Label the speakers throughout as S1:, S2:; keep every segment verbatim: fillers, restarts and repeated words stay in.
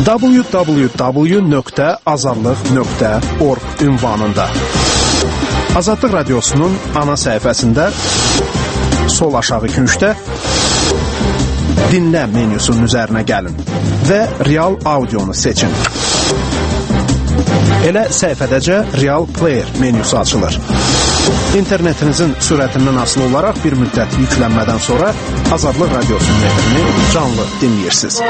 S1: w w w nöqtə azadlıq nöqtə org ünvanında. Azadlıq Radiosu'nun ana səhifəsində sol aşağı küncdə dinlə menyusunun üzərinə gəlin və Real Audionu seçin. Elə səhifədəcə Real Player menyusu açılır. İnternetinizin sürətindən asılı olaraq bir müddət yüklənmədən sonra Azadlıq Radiosu'nun efrini canlı dinləyirsiniz.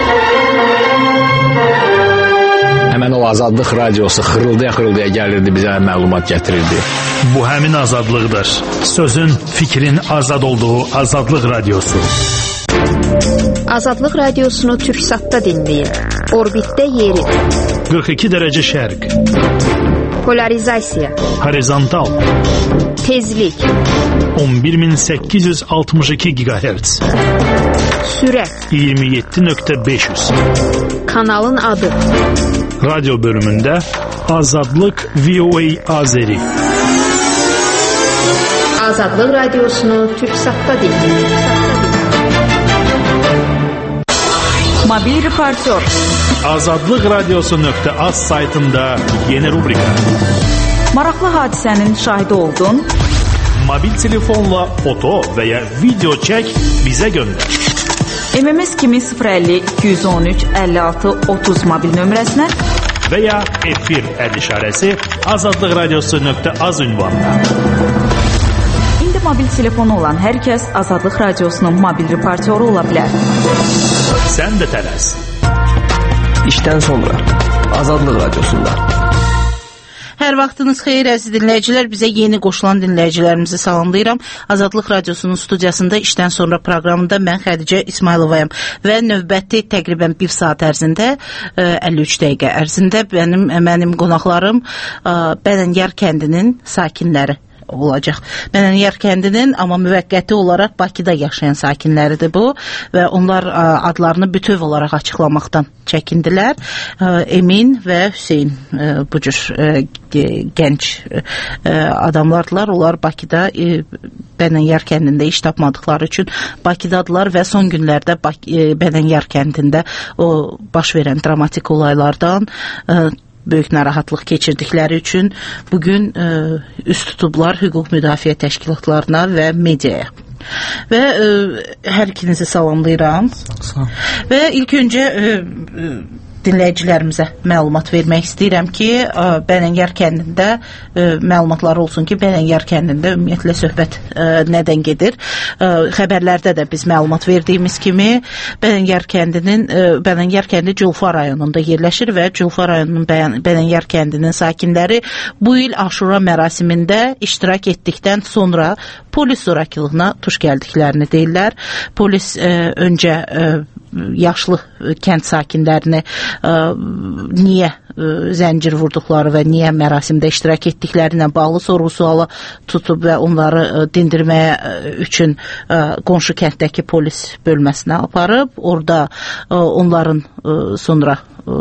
S2: Həmən o Azadlıq Radiosu xırıldaya-xırıldaya gəlirdi, bizə məlumat gətirirdi.
S3: Bu həmin azadlıqdır. Sözün, fikrin azad olduğu Azadlıq Radiosu.
S4: Azadlıq Radiosunu Türksatda dinləyin. Orbitdə yeri.
S3: qırx iki dərəcə şərq.
S4: Polarizasiya.
S3: Horizontal.
S4: Tezlik.
S3: on bir min səkkiz yüz altmış iki gigahertz.
S4: Sürət.
S3: iyirmi yeddi nöqtə beş yüz.
S4: Kanalın adı.
S3: Radyo bölümündə Azadlıq V O A Azeri.
S4: Azadlıq Radiosunu Türksatda dinləyin.
S5: Mobil reportör.
S3: Azadlıq Radiosu nöqtə az saytında yeni rubrika.
S5: Maraqlı hadisənin şahidi oldun.
S3: Mobil telefonla foto və ya video çək, bizə göndər.
S5: M M S kimi sıfır əlli iki yüz on üç əlli altı otuz mobil nömrəsinə
S3: və ya efir əl işarəsi Azadlıq Radiosu nöqtə az ünvanına.
S5: İndi mobil telefonu olan hər kəs Azadlıq Radiosunun mobil reportyoru ola bilər.
S3: Sən də tələs.
S6: İşdən sonra Azadlıq Radiosunda.
S7: Hər vaxtınız xeyir əziz dinləyicilər, bizə yeni qoşulan dinləyicilərimizi salamlayıram. Azadlıq Radiosunun studiyasında işdən sonra proqramında mən Xədicə İsmayılovayam və növbəti təqribən bir saat ərzində, əlli üç dəqiqə ərzində mənim, mənim qonaqlarım Bədənyar kəndinin sakinləri olacaq. Bədənyar kəndinin, amma müvəqqəti olaraq Bakıda yaşayan sakinləridir bu və onlar adlarını bütöv olaraq açıqlamaqdan çəkindilər. Emin və Hüseyin bu cür gənc adamlardılar. Onlar Bakıda Bədənyar kəndində iş tapmadıqları üçün Bakıdadılar və son günlərdə Bədənyar kəndində o baş verən dramatik olaylardan böyük narahatlıq keçirdikləri üçün bugün ə, üst tutublar hüquq müdafiə təşkilatlarına və mediaya. Və ə, hər ikinizi salamlayıram.
S6: Sağ.
S7: Və ilk öncə ə, dinləyicilərimizə məlumat vermək istəyirəm ki, ə, Bədənyar kəndində ə, məlumatları olsun ki, Bədənyar kəndində ümumiyyətlə söhbət ə, nədən gedir. Ə, xəbərlərdə də biz məlumat verdiyimiz kimi Bədənyar kəndinin ə, Bədənyar kəndi Culfa rayonunda yerləşir və Culfa rayonunun Bədənyar kəndinin sakinləri bu il Aşura mərasimində iştirak etdikdən sonra polis zorakılığına tuş gəldiklərini deyirlər. Polis ə, öncə ə, yaşlı kənd sakinlərini ə, niyə ə, zəncir vurduqları və niyə mərasimdə iştirak etdiklərinə bağlı sorğu-suala tutub və onları ə, dindirməyə ə, üçün ə, qonşu kənddəki polis bölməsinə aparıb. Orada ə, onların ə, sonra ə,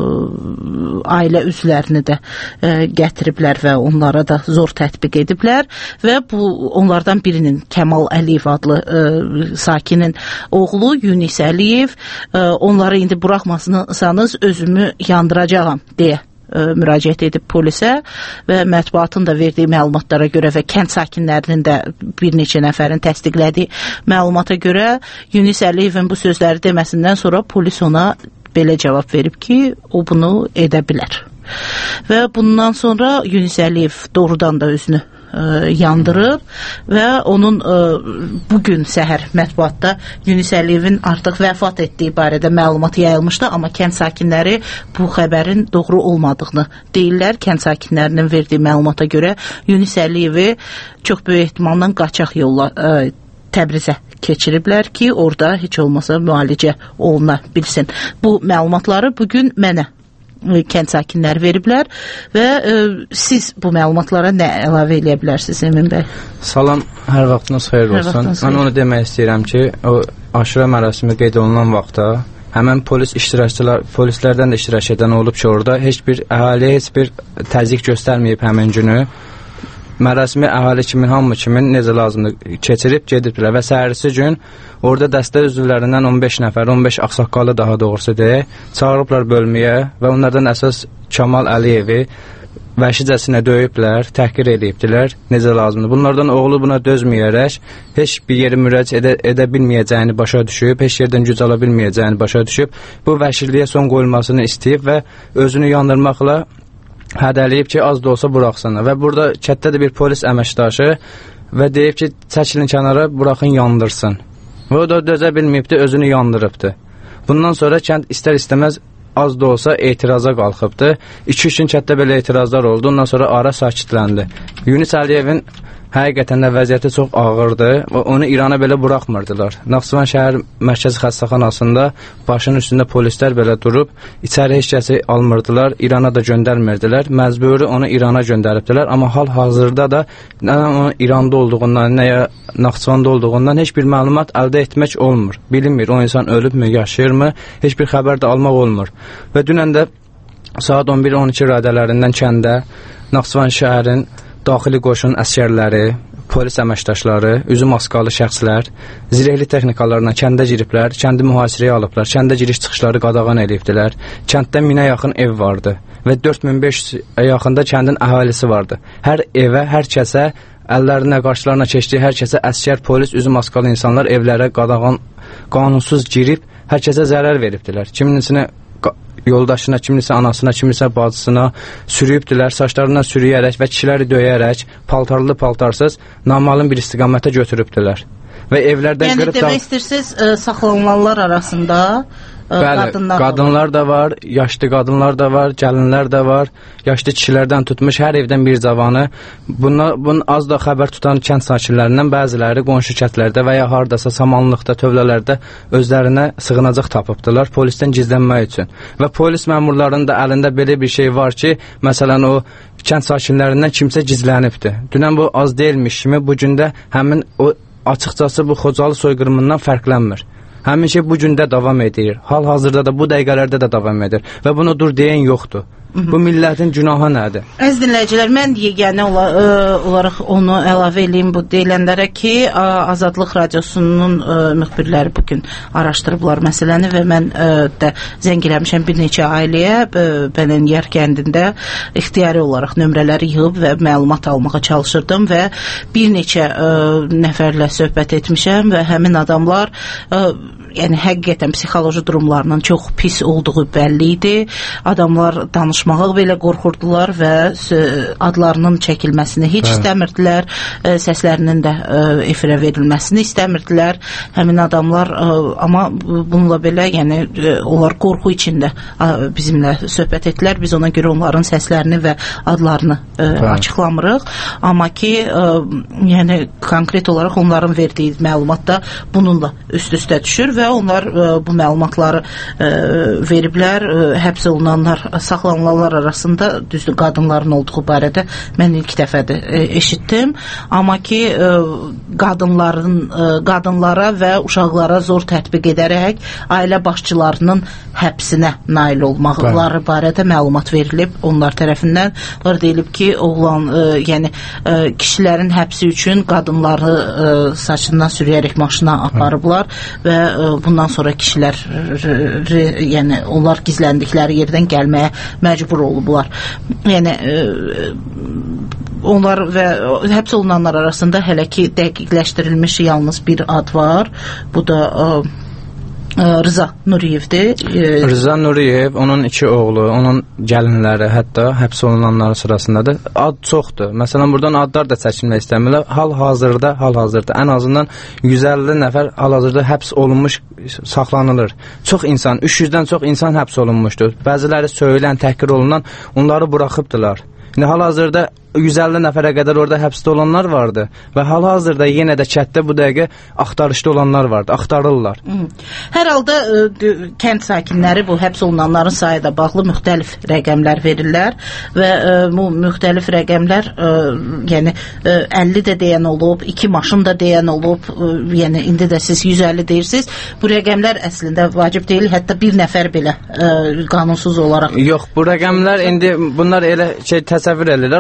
S7: ailə üzvlərini də ə, gətiriblər və onlara da zor tətbiq ediblər və bu onlardan birinin Kəmal Əliyev adlı ə, sakinin oğlu Yunis Əliyev ə, onları indi buraxmasanız özümü yandıracağam deyə ə, müraciət edib polisə və mətbuatın da verdiyi məlumatlara görə və kənd sakinlərinin də bir neçə nəfərin təsdiqlədiyi məlumata görə Yunis Əliyevin bu sözləri deməsindən sonra polis ona belə cavab verib ki, o bunu edə bilər. Və bundan sonra Yunis Əliyev doğrudan da özünü ə, yandırıb və onun ə, bugün səhər mətbuatda Yunis Əliyevin artıq vəfat etdiyi barədə məlumat yayılmışdı, amma kənd sakinləri bu xəbərin doğru olmadığını deyirlər. Kənd sakinlərinin verdiyi məlumata görə Yunis Əliyevi çox böyük ehtimalla qaçaq yolla ə, Təbrizə keçiriblər ki, orada heç olmasa müalicə oluna bilsin. Bu məlumatları bugün mənə kənd sakinləri veriblər və ə, siz bu məlumatlara nə əlavə eləyə bilərsiniz Emin bəy?
S6: Salam, hər vaxtınız xeyir olsun.
S7: Vaxtınız
S6: Mən
S7: xeyir.
S6: onu demək istəyirəm ki, o aşura mərasimi qeyd olunan vaxtda həmən polis iştirakçılar, polislərdən də iştirak edən olub ki, orada heç bir əhaliyə heç bir təzyiq göstərməyib həmin günü. mərasimi əhali kimi, hamı kimi necə lazımdır keçirib gedibdilər və səhərisi gün orada dəstə üzvlərindən on beş nəfər, on beş ağsaqqalı daha doğrusu deyək, çağırıblar bölməyə və onlardan əsas Kamal Əliyevi vəhşicəsinə döyüblər, təhqir edibdilər, necə lazımdır. Bunlardan oğlu buna dözməyərək, heç bir yeri müraciət edə, edə bilməyəcəyini başa düşüb, heç yerdən güc ala bilməyəcəyini başa düşüb, bu vəhşiliyə son qoyulmasını istəyib və özünü yandırmaqla hədəliyib ki, az da olsa buraxsınlar. Və burada kətdədir bir polis əməkdaşı və deyib ki, çəkilin kənara, buraxın yandırsın. Və o da dözə bilməyibdir, özünü yandırıbdır. Bundan sonra kənd istər-istəməz az da olsa etiraza qalxıbdı. iki üç gün kətdə belə etirazlar oldu. Ondan sonra ara sakitləndi. Yunus Əliyevin həqiqətən də vəziyyəti çox ağırdır və onu İrana belə buraxmırdılar. Naxçıvan şəhər mərkəzi xəstəxanasında başının üstündə polislər belə durub, içəri heç kəsi almırdılar, İrana da göndərmirdilər. Məcburi onu İrana göndəribdilər, amma hal-hazırda da nə onun İranda olduğundan, nə ya Naxçıvanda olduğundan heç bir məlumat əldə etmək olmur. Bilinmir, o insan ölübmü, yaşayırmı, heç bir xəbər də almaq olmur. Və dünən də saat on bir on iki radələrindən kəndə Naxçıvan şəhərin daxili qoşun əsgərləri, polis əməkdaşları, üzü maskalı şəxslər, zirehli texnikalarla kəndə giriblər, kəndi mühasirəyə alıblar, kəndə giriş-çıxışları qadağan edibdilər. Kənddə minə yaxın ev vardı və dörd min beş yüz yaxında kəndin əhalisi vardı. Hər evə, hər kəsə, əllərinə, qarşılarına keçdiyi hər kəsə əskər, polis, üzü maskalı insanlar evlərə qadağan, qanunsuz girib, hər kəsə zərər veribdilər. Kimisinə yoldaşına, kimisə anasına, kimisə bacısına sürüyübdülər, saçlarından sürüyərək və kişiləri döyərək, paltarlı paltarsız namalım bir istiqamətə götürübdülər. Və evlərdən
S7: yəni
S6: qırıb...
S7: Yəni demək istəyirsiniz, ə, saxlanılanlar arasında ə,
S6: bəli,
S7: qadınlar,
S6: qadınlar da var, yaşlı qadınlar da var, gəlinlər də var, yaşlı kişilərdən tutmuş hər evdən bir cavanı. Buna, bunun az da xəbər tutan kənd sakinlərindən bəziləri qonşu kəndlərdə və ya hardasa samanlıqda, tövlələrdə özlərinə sığınacaq tapıbdılar polisdən gizlənmək üçün. Və polis məmurlarının da əlində belə bir şey var ki, məsələn o kənd sakinlərindən kimsə gizlənibdir. Dünən bu az deyilmiş kimi, bu gün də həmin o açıqcası bu Xocalı soyqırımından fərqlənmir. Həmin şey bu gündə davam edir. Hal-hazırda da bu dəqiqələrdə də davam edir. Və bunu dur deyən yoxdur. Bu millətin günahı nədir?
S7: Əziz dinləyicilər, mən yeganə ola, ə, olaraq onu əlavə edeyim bu deyilənlərə ki, ə, Azadlıq Radiosunun ə, müxbirləri bugün araşdırıblar məsələni və mən ə, də zəng eləmişəm bir neçə ailəyə Bələngər kəndində ixtiyari olaraq nömrələri yığıb və məlumat almağa çalışırdım və bir neçə ə, nəfərlə söhbət etmişəm və həmin adamlar ə, yəni həqiqətən psixoloji durumlarının çox pis olduğu bəlli idi. Adamlar danışmağa belə qorxurdular və adlarının çəkilməsini heç istəmirdilər, səslərinin də efirə verilməsini istəmirdilər. Həmin adamlar, amma bununla belə, yəni onlar qorxu içində bizimlə söhbət etdilər. Biz ona görə onların səslərini və adlarını açıqlamırıq. Amma ki, yəni konkret olaraq onların verdiyi məlumat da bununla üst-üstə düşür və onlar ə, bu məlumatları ə, veriblər. Ə, həbs olunanlar, saxlanılanlar arasında düzdür qadınların olduğu barədə mən ilk dəfədir ə, eşitdim. Amma ki ə, qadınların ə, qadınlara və uşaqlara zor tətbiq edərək ailə başçılarının həbsinə nail olmaqları barədə məlumat verilib onlar tərəfindən. Onlar deyilib ki, oğlan ə, yəni ə, kişilərin həbsi üçün qadınları ə, saçından sürüyərək maşına aparıblar və ə, bundan sonra kişilər yəni onlar gizləndikləri yerdən gəlməyə məcbur olublar. Yəni e, onlar və həbs olunanlar arasında hələ ki dəqiqləşdirilmiş yalnız bir ad var. Bu da e, Rıza Nuriyevdir.
S6: Rıza Nuriyev, onun iki oğlu, onun gəlinləri hətta həbs olunanların sırasındadır. Ad çoxdur. Məsələn, buradan adlar da çəkilmək istəmirlər. Hal-hazırda, hal-hazırda ən azından yüz əlli nəfər hal-hazırda həbs olunmuş saxlanılır. Çox insan, üç yüzdən çox insan həbs olunmuşdur. Bəziləri söyülən, təhqir olunan, onları buraxıbdılar. İndi hal-hazırda yüz əlli nəfərə qədər orada həbsdə olanlar vardı və hal-hazırda yenə də kətdə bu dəqiqə axtarışda olanlar vardı, axtarırlar.
S7: Hər halda ə, kənd sakinləri bu həbs olunanların sayı da bağlı müxtəlif rəqəmlər verirlər və ə, bu müxtəlif rəqəmlər ə, yəni ə, əlli də deyən olub, iki maşın da deyən olub, ə, yəni indi də siz yüz əlli deyirsiniz. Bu rəqəmlər əslində vacib deyil, hətta bir nəfər belə ə, qanunsuz olaraq.
S6: Yox, bu rəqəmlər indi bunlar elə şey təsəvvür edirlər, amma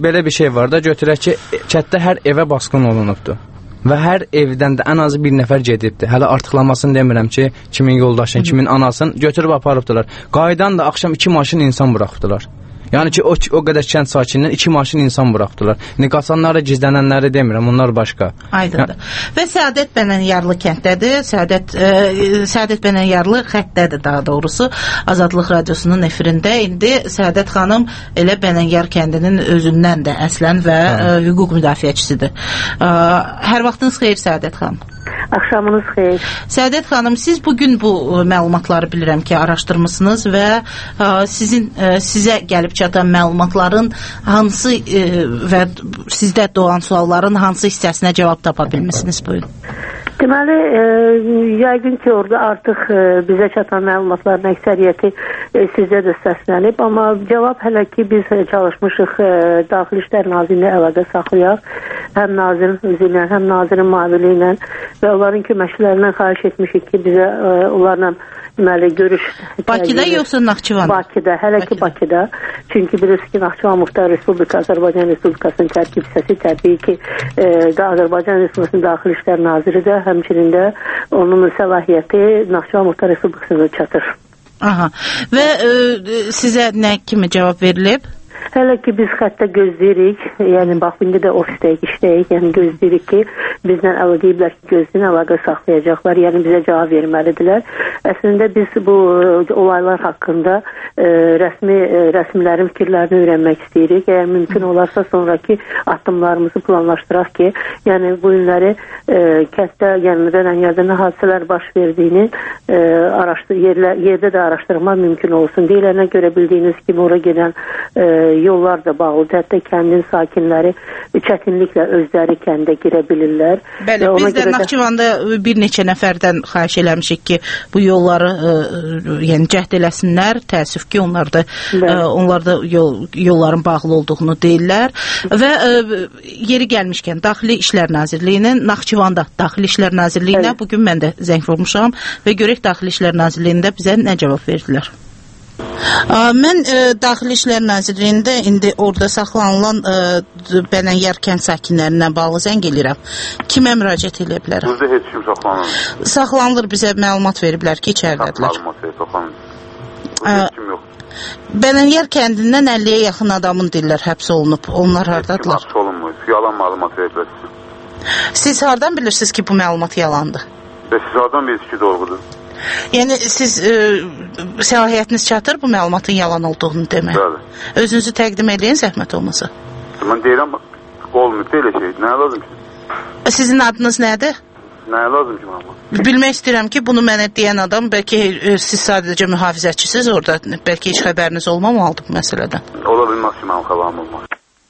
S6: belə bir şey var da, götürək ki, kətdə hər evə basqın olunubdur. Və hər evdən də ən azı bir nəfər gedibdir. Hələ artıqlamasını demirəm ki, kimin yoldaşın, kimin anasını götürüb aparıbdılar. Qaydan da axşam iki maşın insan buraxdılar. Yəni ki, o, o qədər kənd sakinindən iki maşın insan buraxdılar. İndi qaçanları, gizlənənləri demirəm, onlar başqa.
S7: Aydındır. Yəni, və Səadət Bənənyarlı kənddədir. Səadət, e, Səadət Bənənyarlı xəttədir daha doğrusu. Azadlıq Radiosunun efirində. İndi Səadət xanım elə Bənənyar kəndinin özündən də əslən və e, hüquq müdafiəçisidir. E, hər vaxtınız xeyir Səadət xanım.
S8: Axşamınız xeyir.
S7: Səadət xanım, siz bugün bu məlumatları bilirəm ki, araşdırmısınız və ə, sizin ə, sizə gəlib çatan məlumatların hansı ə, və sizdə doğan sualların hansı hissəsinə cavab tapa bilmisiniz bugün?
S8: Deməli, e, yəqin ki, orada artıq e, bizə çatan məlumatların əksəriyyəti e, sizdə də səslənib, amma cavab hələ ki, biz çalışmışıq e, Daxili İşlər Nazirliyi ilə əlaqə saxlayaq, həm nazirin özü ilə, həm nazirin müavini ilə və onların köməkçilərindən xahiş etmişik ki, bizə e, onlarla deməli, görüş...
S7: Bakıda yoxsa Naxçıvanda?
S8: Bakıda, hələ ki Bakıda. Çünki bilirsiniz ki, Naxçıvan Muxtar Respublika, Azərbaycan Respublikasının tərkib hissəsi təbii ki, e, Azərbaycan Respublikasının Daxili İşlər Naziri də həmçinin də onun səlahiyyəti Naxçıvan Muxtar Respublikasına çatır.
S7: Aha. Və e, sizə nə kimi cavab verilib?
S8: Hələ ki biz xəttə gözləyirik, yəni bax, indi də ofisdəyik, işləyik, yəni gözləyirik ki, bizlə əlaqə deyiblər ki, gözləyən əlaqə saxlayacaqlar, yəni bizə cavab verməlidirlər. Əslində biz bu olaylar haqqında e, rəsmi e, rəsmilərin fikirlərini öyrənmək istəyirik. Əgər mümkün olarsa sonraki addımlarımızı planlaşdıraq ki, yəni bu günləri e, kənddə, yəni Bənənyarda nə hadisələr baş verdiyini e, araşdır, yerlə, yerdə də araşdırma mümkün olsun. Deyilənə görə bildiyiniz kimi ora gedən e, yollar da bağlıdır. Hətta kəndin sakinləri çətinliklə özləri kəndə girə bilirlər.
S7: Bəli, biz də Naxçıvanda bir neçə nəfərdən xahiş eləmişik ki, bu yolları ə, yəni cəhd eləsinlər. Təəssüf ki, onlar da ə, onlar da yol, yolların bağlı olduğunu deyirlər. Və ə, yeri gəlmişkən Daxili İşlər Nazirliyinin Naxçıvanda Daxili İşlər Nazirliyinə evet. Bugün mən də zəng vurmuşam və görək Daxili İşlər Nazirliyində bizə nə cavab verdilər. Mən ə, Daxili İşlər Nazirliyində indi orada saxlanılan ə, Bənənyar kənd sakinlərindən bağlı zəng eləyirəm. Kimə müraciət edə bilərəm?
S9: Burada heç kim saxlanılır.
S7: Saxlanılır, bizə məlumat veriblər ki, içəridədirlər.
S9: Məlumat verib saxlanılır. Heç kim yox.
S7: Bənənyar kəndindən əlliyə yaxın adamın deyirlər həbs olunub. Onlar hardadılar?
S9: Həbs olunmur. Yalan məlumat veriblər.
S7: Siz hardan bilirsiniz ki, bu məlumat yalandır?
S9: Və siz hardan bilirsiniz ki, doğrudur?
S7: Yəni siz e, səlahiyyətiniz çatır bu məlumatın yalan olduğunu demək.
S9: Bəli.
S7: Özünüzü təqdim edin, zəhmət olmasa.
S9: Mən deyirəm, olmuyor belə şey. Nəyə lazım ki?
S7: Sizin adınız nədir?
S9: Nəyə lazım ki, məlumat?
S7: Bilmək istəyirəm ki, bunu mənə deyən adam, bəlkə e, siz sadəcə mühafizəçisiz orada, bəlkə heç xəbəriniz olmamalıdır bu məsələdən.
S9: Ola bilməz ki, mənim xəbərim olmaz.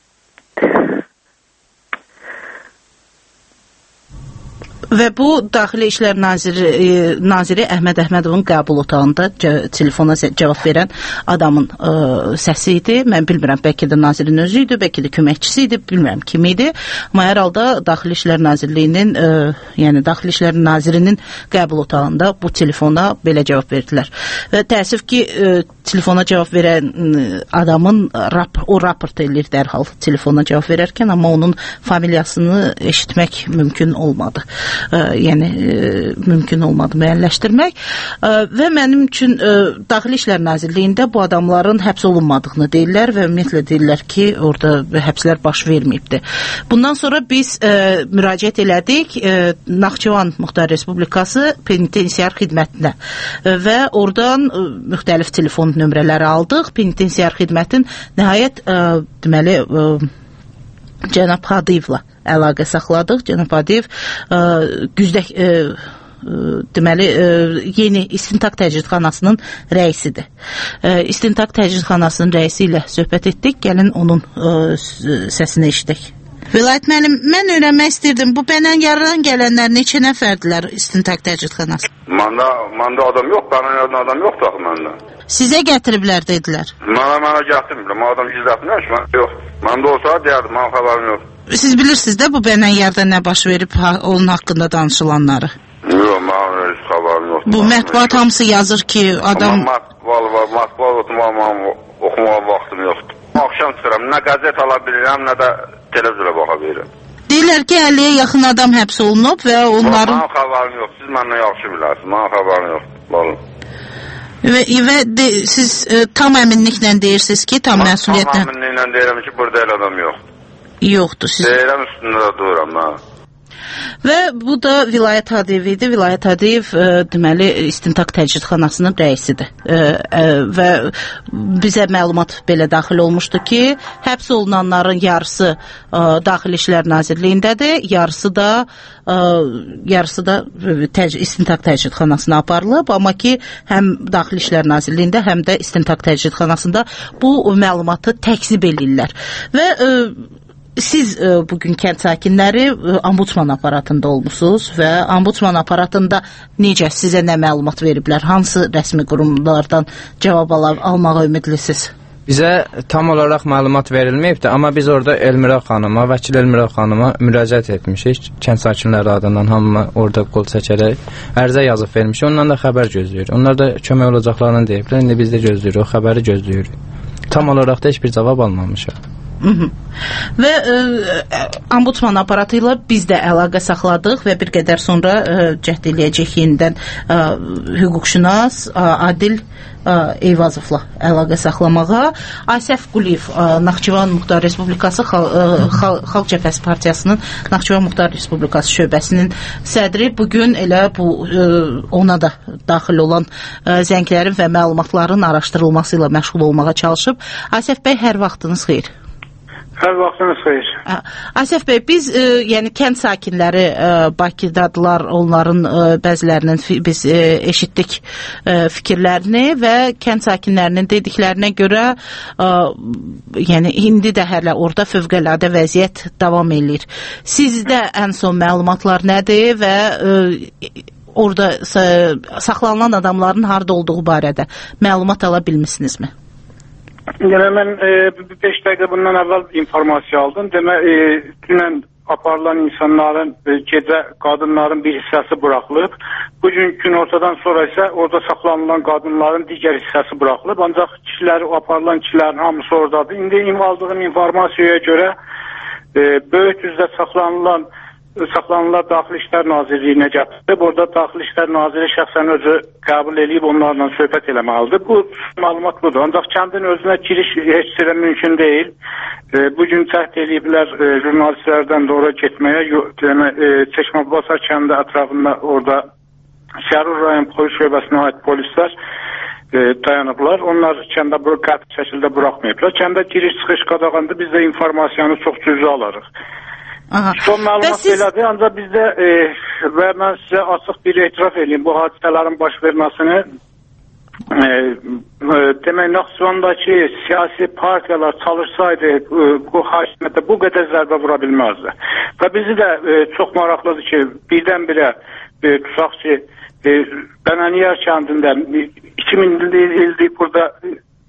S7: Və bu Daxili İşlər Naziri, e, Naziri Əhməd Əhmədovun qəbul otağında telefona cavab verən adamın e, səsi idi. Mən bilmirəm, bəlkə də nazirin özü idi, bəlkə də köməkçisi idi, bilmirəm kim idi. Amma hər halda Daxili İşlər Nazirliyinin, e, yəni Daxili İşlər Nazirinin qəbul otağında bu telefona belə cavab verdilər. Və təəssüf ki, e, telefona cavab verən adamın rap, o raport eləyir dərhal telefona cavab verərkən, amma onun familiyasını eşitmək mümkün olmadı. Ə, yəni ə, mümkün olmadı müəyyənləşdirmək ə, və mənim üçün ə, Daxili İşlər Nazirliyində bu adamların həbs olunmadığını deyirlər və ümumiyyətlə deyirlər ki, orada həbslər baş verməyibdir. Bundan sonra biz ə, müraciət elədik ə, Naxçıvan Muxtar Respublikası penitensiar xidmətinə ə, və oradan ə, müxtəlif telefon nömrələri aldıq. Penitensiar xidmətin nəhayət ə, deməli ə, cənab Hadiyevlə əlaqə saxladıq. Cənab Hadiyev ə, güzdək ə, ə, deməli ə, yeni İstintaq Təcridxanasının rəisidir. Ə, İstintaq Təcridxanasının rəisi ilə söhbət etdik. Gəlin onun ə, səsini eşidək. Vilayət müəllim, mən öyrənmək istirdim. Bu Bənənyardan gələnlər neçə nəfərdilər İstintaq Təcridxanası?
S9: Məndə, məndə adam yox, Bənənyardan adam yoxdur axı məndə.
S7: Sizə gətiriblər dedilər.
S9: Mənə, mənə gətirmir. Mən adam gizlətmirəm ki, mən yox. Məndə olsa deyərdim, mənim xəbərim yox.
S7: Siz bilirsiniz də bu Bənənyarda nə baş verib, ha, onun haqqında danışılanları?
S9: Yox, mənim heç xəbərim yox.
S7: Bu mətbuat hamısı yazır ki, adam...
S9: Amma mətbuat, mətbuat oxumağa vaxtım yoxdur. Akşam çıxıram. Nə qəzet ala bilirəm, nə də televizora baxa bilirəm.
S7: Deyirlər ki, əlliyə yaxın adam həbs olunub və onların...
S9: Mənim xəbərim yox. Siz məndən yaxşı bilirsiniz. Mənim xəbərim yox. Vallahi.
S7: Və, və de, siz e, tam əminliklə deyirsiniz ki, tam məsuliyyətlə...
S9: Tam əminliklə deyirəm ki, burada el adam yox.
S7: Yoxdur. Siz...
S9: Deyirəm üstündə də dururam. Hə.
S7: Və bu da Vilayət Hadiyev idi. Vilayət Hadiyev e, deməli İstintaq Təcridxanasının rəisidir. E, e, və bizə məlumat belə daxil olmuşdu ki, həbs olunanların yarısı e, Daxili İşlər Nazirliyindədir, yarısı da e, yarısı da tec İstintaq Təcridxanasına aparılıb, amma ki, həm Daxili İşlər Nazirliyində, həm də İstintaq Təcridxanasında bu məlumatı təkzib eləyirlər. Və e, siz e, bugün kənd sakinləri e, ombudsman aparatında olmusunuz və ombudsman aparatında necə sizə nə məlumat veriblər? Hansı rəsmi qurumlardan cavab al almağa ümidlisiniz?
S6: Bizə tam olaraq məlumat verilməyibdi, amma biz orada Elmira xanıma, vəkil Elmira xanıma müraciət etmişik. Kənd sakinləri adından hamı orada qol çəkərək ərizə yazıb vermişik. Ondan da xəbər gözləyirik. Onlar da kömək olacaqlarını deyiblər. İndi biz də gözləyirik, o xəbəri gözləyirik. Tam olaraq da heç bir cavab almamışıq.
S7: Hı -hı. Və e, ombudsman aparatı ilə biz də əlaqə saxladıq və bir qədər sonra e, cəhd eləyəcək yenidən e, hüquqşünas e, Adil e, Eyvazovla əlaqə saxlamağa. Asəf Quliyev, e, Naxçıvan Muxtar Respublikası Xal e, Xal Xalq Cəbhəsi Partiyasının Naxçıvan Muxtar Respublikası şöbəsinin sədri bugün elə bu e, ona da daxil olan e, zənglərin və məlumatların araşdırılması ilə məşğul olmağa çalışıb. Asəf bəy, hər vaxtınız xeyir.
S10: Hər vaxtınız xeyir.
S7: Asəf bəy, biz e, yəni kənd sakinləri e, Bakıdadılar, onların e, bəzilərinin fi, biz e, eşitdik e, fikirlərini və kənd sakinlərinin dediklərinə görə e, yəni indi də hələ orada fövqəladə vəziyyət davam eləyir. Sizdə ən son məlumatlar nədir və e, orada saxlanılan adamların harda olduğu barədə məlumat ala bilmisinizmi?
S10: Yəni mən beş e, dəqiqə bundan əvvəl informasiya aldım. Demə e, dünən aparılan insanların e, gecə qadınların bir hissəsi buraxılıb. Bugün gün ortadan sonra isə orada saxlanılan qadınların digər hissəsi buraxılıb. Ancaq kişiləri, aparılan kişilərin hamısı oradadır. İndi aldığım informasiyaya görə e, Böyükdüzdə saxlanılan saxlanılan Daxili İşlər Nazirliyinə gətirilib. Orada Daxili İşlər Naziri şəxsən özü qəbul edib onlarla söhbət eləməlidir. Bu məlumat budur. Ancaq kəndin özünə giriş heç yerə mümkün deyil. E, bugün cəhd ediblər e, jurnalistlərdən də ora getməyə. Yəni, e, Çeşmə-Basar kəndi ətrafında orada Şərur rayon polis şöbəsinə aid polislər e, dayanıblar. Onlar kəndə bu qəti şəkildə buraxmayıblar. Kəndə giriş çıxış qadağandır. Biz də informasiyanı çox cüzi alarıq. Aha. Son məlumat siz... belədir, ancaq bizdə e, və mən sizə açıq bir etiraf edeyim bu hadisələrin baş verməsini. E, e, demək, Naxçıvandakı siyasi partiyalar çalışsaydı e, bu hakimiyyətə bu qədər zərbə vura bilməzdi. Və bizi də e, çox maraqlıdır ki, birdən-birə e, tutaq ki, e, Bənəniyar kəndində iki min ildir burada e,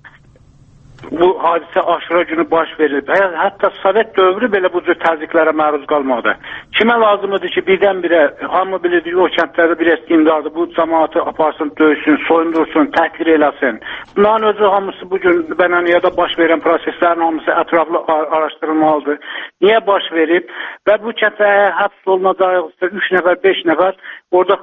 S10: bu hadisə aşura günü baş verilib. Hətta Sovet dövrü belə bu cür təzyiqlərə məruz qalmadı. Kimə lazımdır ki, birdən-birə hamı bilir, o kəndlərdə bir eskindardır, bu cəmaatı aparsın, döysün, soyundursun, təhqir eləsin. Bunların özü hamısı bugün Bənəniyada baş verən proseslərin hamısı ətraflı araşdırılmalıdır. Niyə baş verib? Və bu kəndlərə həbs olunacaqsa üç nəfər, beş nəfər orada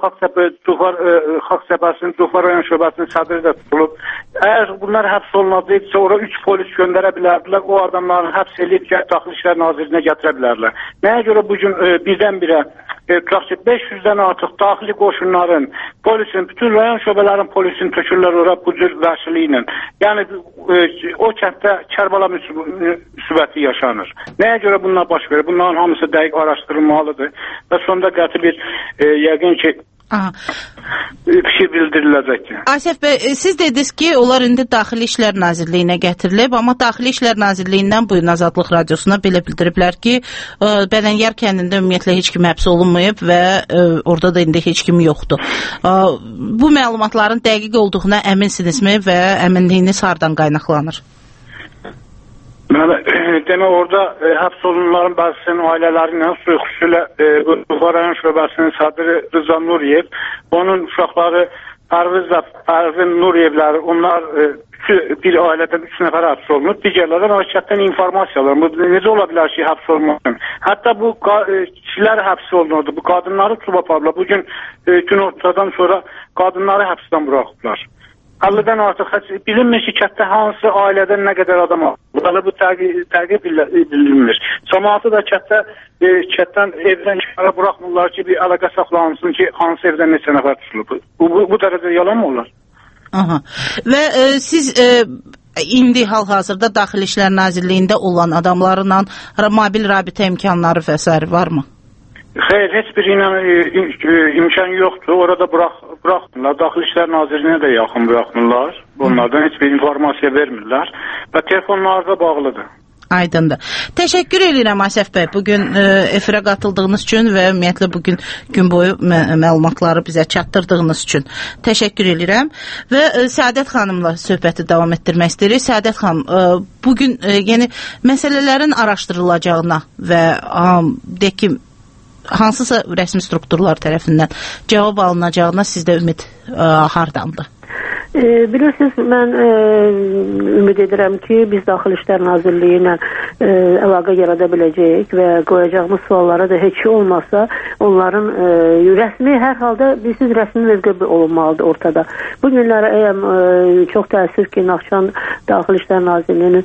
S10: Xalq Cəbhəsinin Cufar rayon şöbəsinin sədri də tutulub. Əgər bunlar həbs olunacaqsa ora üç polis göndərə bilərdilər, o adamların həbs edib Daxili İşlər Nazirinə gətirə bilərdilər. Nəyə görə bugün e, birdən-birə e, beş yüzdən artıq daxili qoşunların, polisin, bütün rayon şöbələrin polisin tökürlər ora bu cür vəhşiliklə. Yəni e, o kənddə Kərbala müsibəti yaşanır. Nəyə görə bunlar baş verir? Bunların hamısı dəqiq araşdırılmalıdır və sonda qəti bir e, yəqin ki Aha. bir şey bildiriləcək.
S7: Asəf bəy, siz dediniz ki, onlar indi Daxili İşlər Nazirliyinə gətirilib, amma Daxili İşlər Nazirliyindən bu gün Azadlıq Radiosuna belə bildiriblər ki, Bədənyar kəndində ümumiyyətlə heç kim həbs olunmayıb və orada da indi heç kim yoxdur. Bu məlumatların dəqiq olduğuna əminsinizmi və əminliyiniz hardan qaynaqlanır?
S10: Mən demək, orada e, həbs olunanların bəzisinin ailələri ilə xüsusilə Cufar rayon şöbəsinin sədri Rıza Nuriyev, onun uşaqları Pərviz və Pərvin Nuriyevləri, onlar e, bir ailədən üç nəfər həbs olunub, digərlərdən hakimiyyətdən informasiyalar. Bu necə ola bilər ki, həbs olunmasın? Hətta bu e, kişilər həbs olunurdu, bu qadınları tutub apardılar. Bugün e, gün ortadan sonra qadınları həbsdən buraxıblar. əllidən artıq bilinmir ki, kətdə hansı ailədən nə qədər adam alır. Bu təqib bilinmir. Cəmaatı da kətdə e, kətdən evdən kənara buraxmırlar ki, bir əlaqə saxlansın ki, hansı evdən neçə nəfər tutulub. Bu, bu, bu dərəcə yalan mı olar?
S7: Aha. Və e, siz e, indi hal-hazırda Daxili İşlər Nazirliyində olan adamlarla mobil rabitə imkanları və s. varmı?
S10: Xeyr, heç bir ilə imkan yoxdur. Orada bırax, bıraxmırlar. Daxili İşlər Nazirliyinə də yaxın bıraxmırlar. Onlardan heç bir informasiya vermirlər. Və telefonlar da bağlıdır.
S7: Aydındır. Təşəkkür edirəm Asəf bəy, bugün e, efirə qatıldığınız üçün və ümumiyyətlə bugün gün boyu mə məlumatları bizə çatdırdığınız üçün təşəkkür edirəm və e, Səadət xanımla söhbəti davam etdirmək istəyirik. Səadət xanım, e, bugün e, yəni məsələlərin araşdırılacağına və deyək ki, hansısa rəsmi strukturlar tərəfindən cavab alınacağına sizdə ümid e, hardandır?
S8: E, bilirsiniz, mən e, ümid edirəm ki, biz Daxili İşlər Nazirliyi ilə e, əlaqə yarada biləcəyik və qoyacağımız suallara da heç olmasa onların e, rəsmi, hər halda bilirsiniz, rəsmi mövqe olunmalıdır ortada. Bu günləri əyəm e, çox təəssüf ki, Naxçıvan Daxili İşlər Nazirliyinin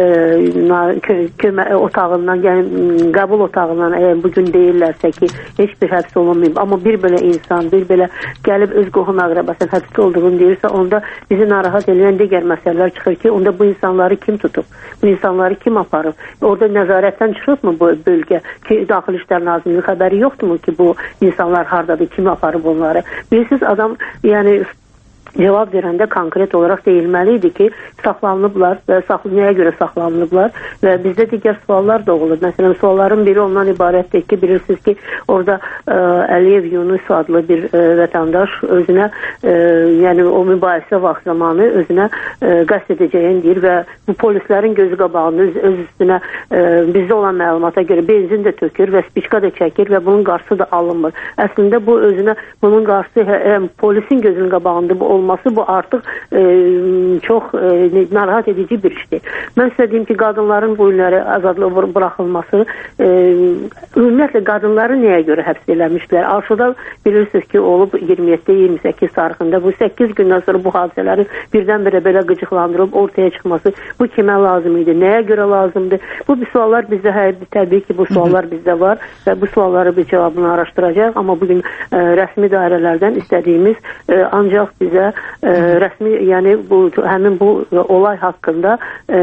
S8: e, kömə otağından, yəni qəbul otağından əyəm bugün deyirlərsə ki, heç bir həbs olunmayıb, amma bir belə insan, bir belə gəlib öz qohum əqrəbəsinin həbs olduğunu deyirsə, onda bizi narahat edən digər məsələlər çıxır ki, onda bu insanları kim tutub? Bu insanları kim aparıb? Orada nəzarətdən çıxıbmı bu bölgə ki, Daxili İşlər Nazirliyinin xəbəri yoxdurmu ki, bu insanlar hardadır, kim aparıb onları? Bilirsiniz, adam, yəni cavab verəndə konkret olaraq deyilməli idi ki, saxlanılıblar və saxlanmaya görə saxlanılıblar və bizdə digər suallar da olur. Məsələn, sualların biri ondan ibarətdir ki, bilirsiniz ki, orada ə, Əliyev Yunus adlı bir ə, vətəndaş özünə, ə, yəni o mübahisə vaxt zamanı özünə ə, qəsd edəcəyini deyir və bu polislərin gözü qabağında öz, öz üstünə ə, bizdə olan məlumata görə benzin də tökür və spiçka da çəkir və bunun qarşısı da alınmır. Əslində bu özünə, bunun qarşısı hə, polisin gözünün qabağında bu olmaz. Bu artıq e, çox e, narahat edici bir işdir. Mən sizə deyim ki, qadınların bu günləri azadlığa buraxılması, e, ümumiyyətlə qadınları nəyə görə həbs eləmişdilər? Arşuda bilirsiniz ki, olub iyirmi yeddi iyirmi səkkiz tarixində bu səkkiz gündən sonra bu hadisələrin birdən-birə belə qıcıqlandırıb ortaya çıxması bu kimə lazım idi? Nəyə görə lazımdır? Bu bir suallar bizdə, hə, təbii ki, bu suallar bizdə var və bu sualları bir cavabını araşdıracaq, amma bugün e, rəsmi dairələrdən istədiyimiz e, ancaq bizə E, rəsmi, yəni bu həmin bu olay haqqında e,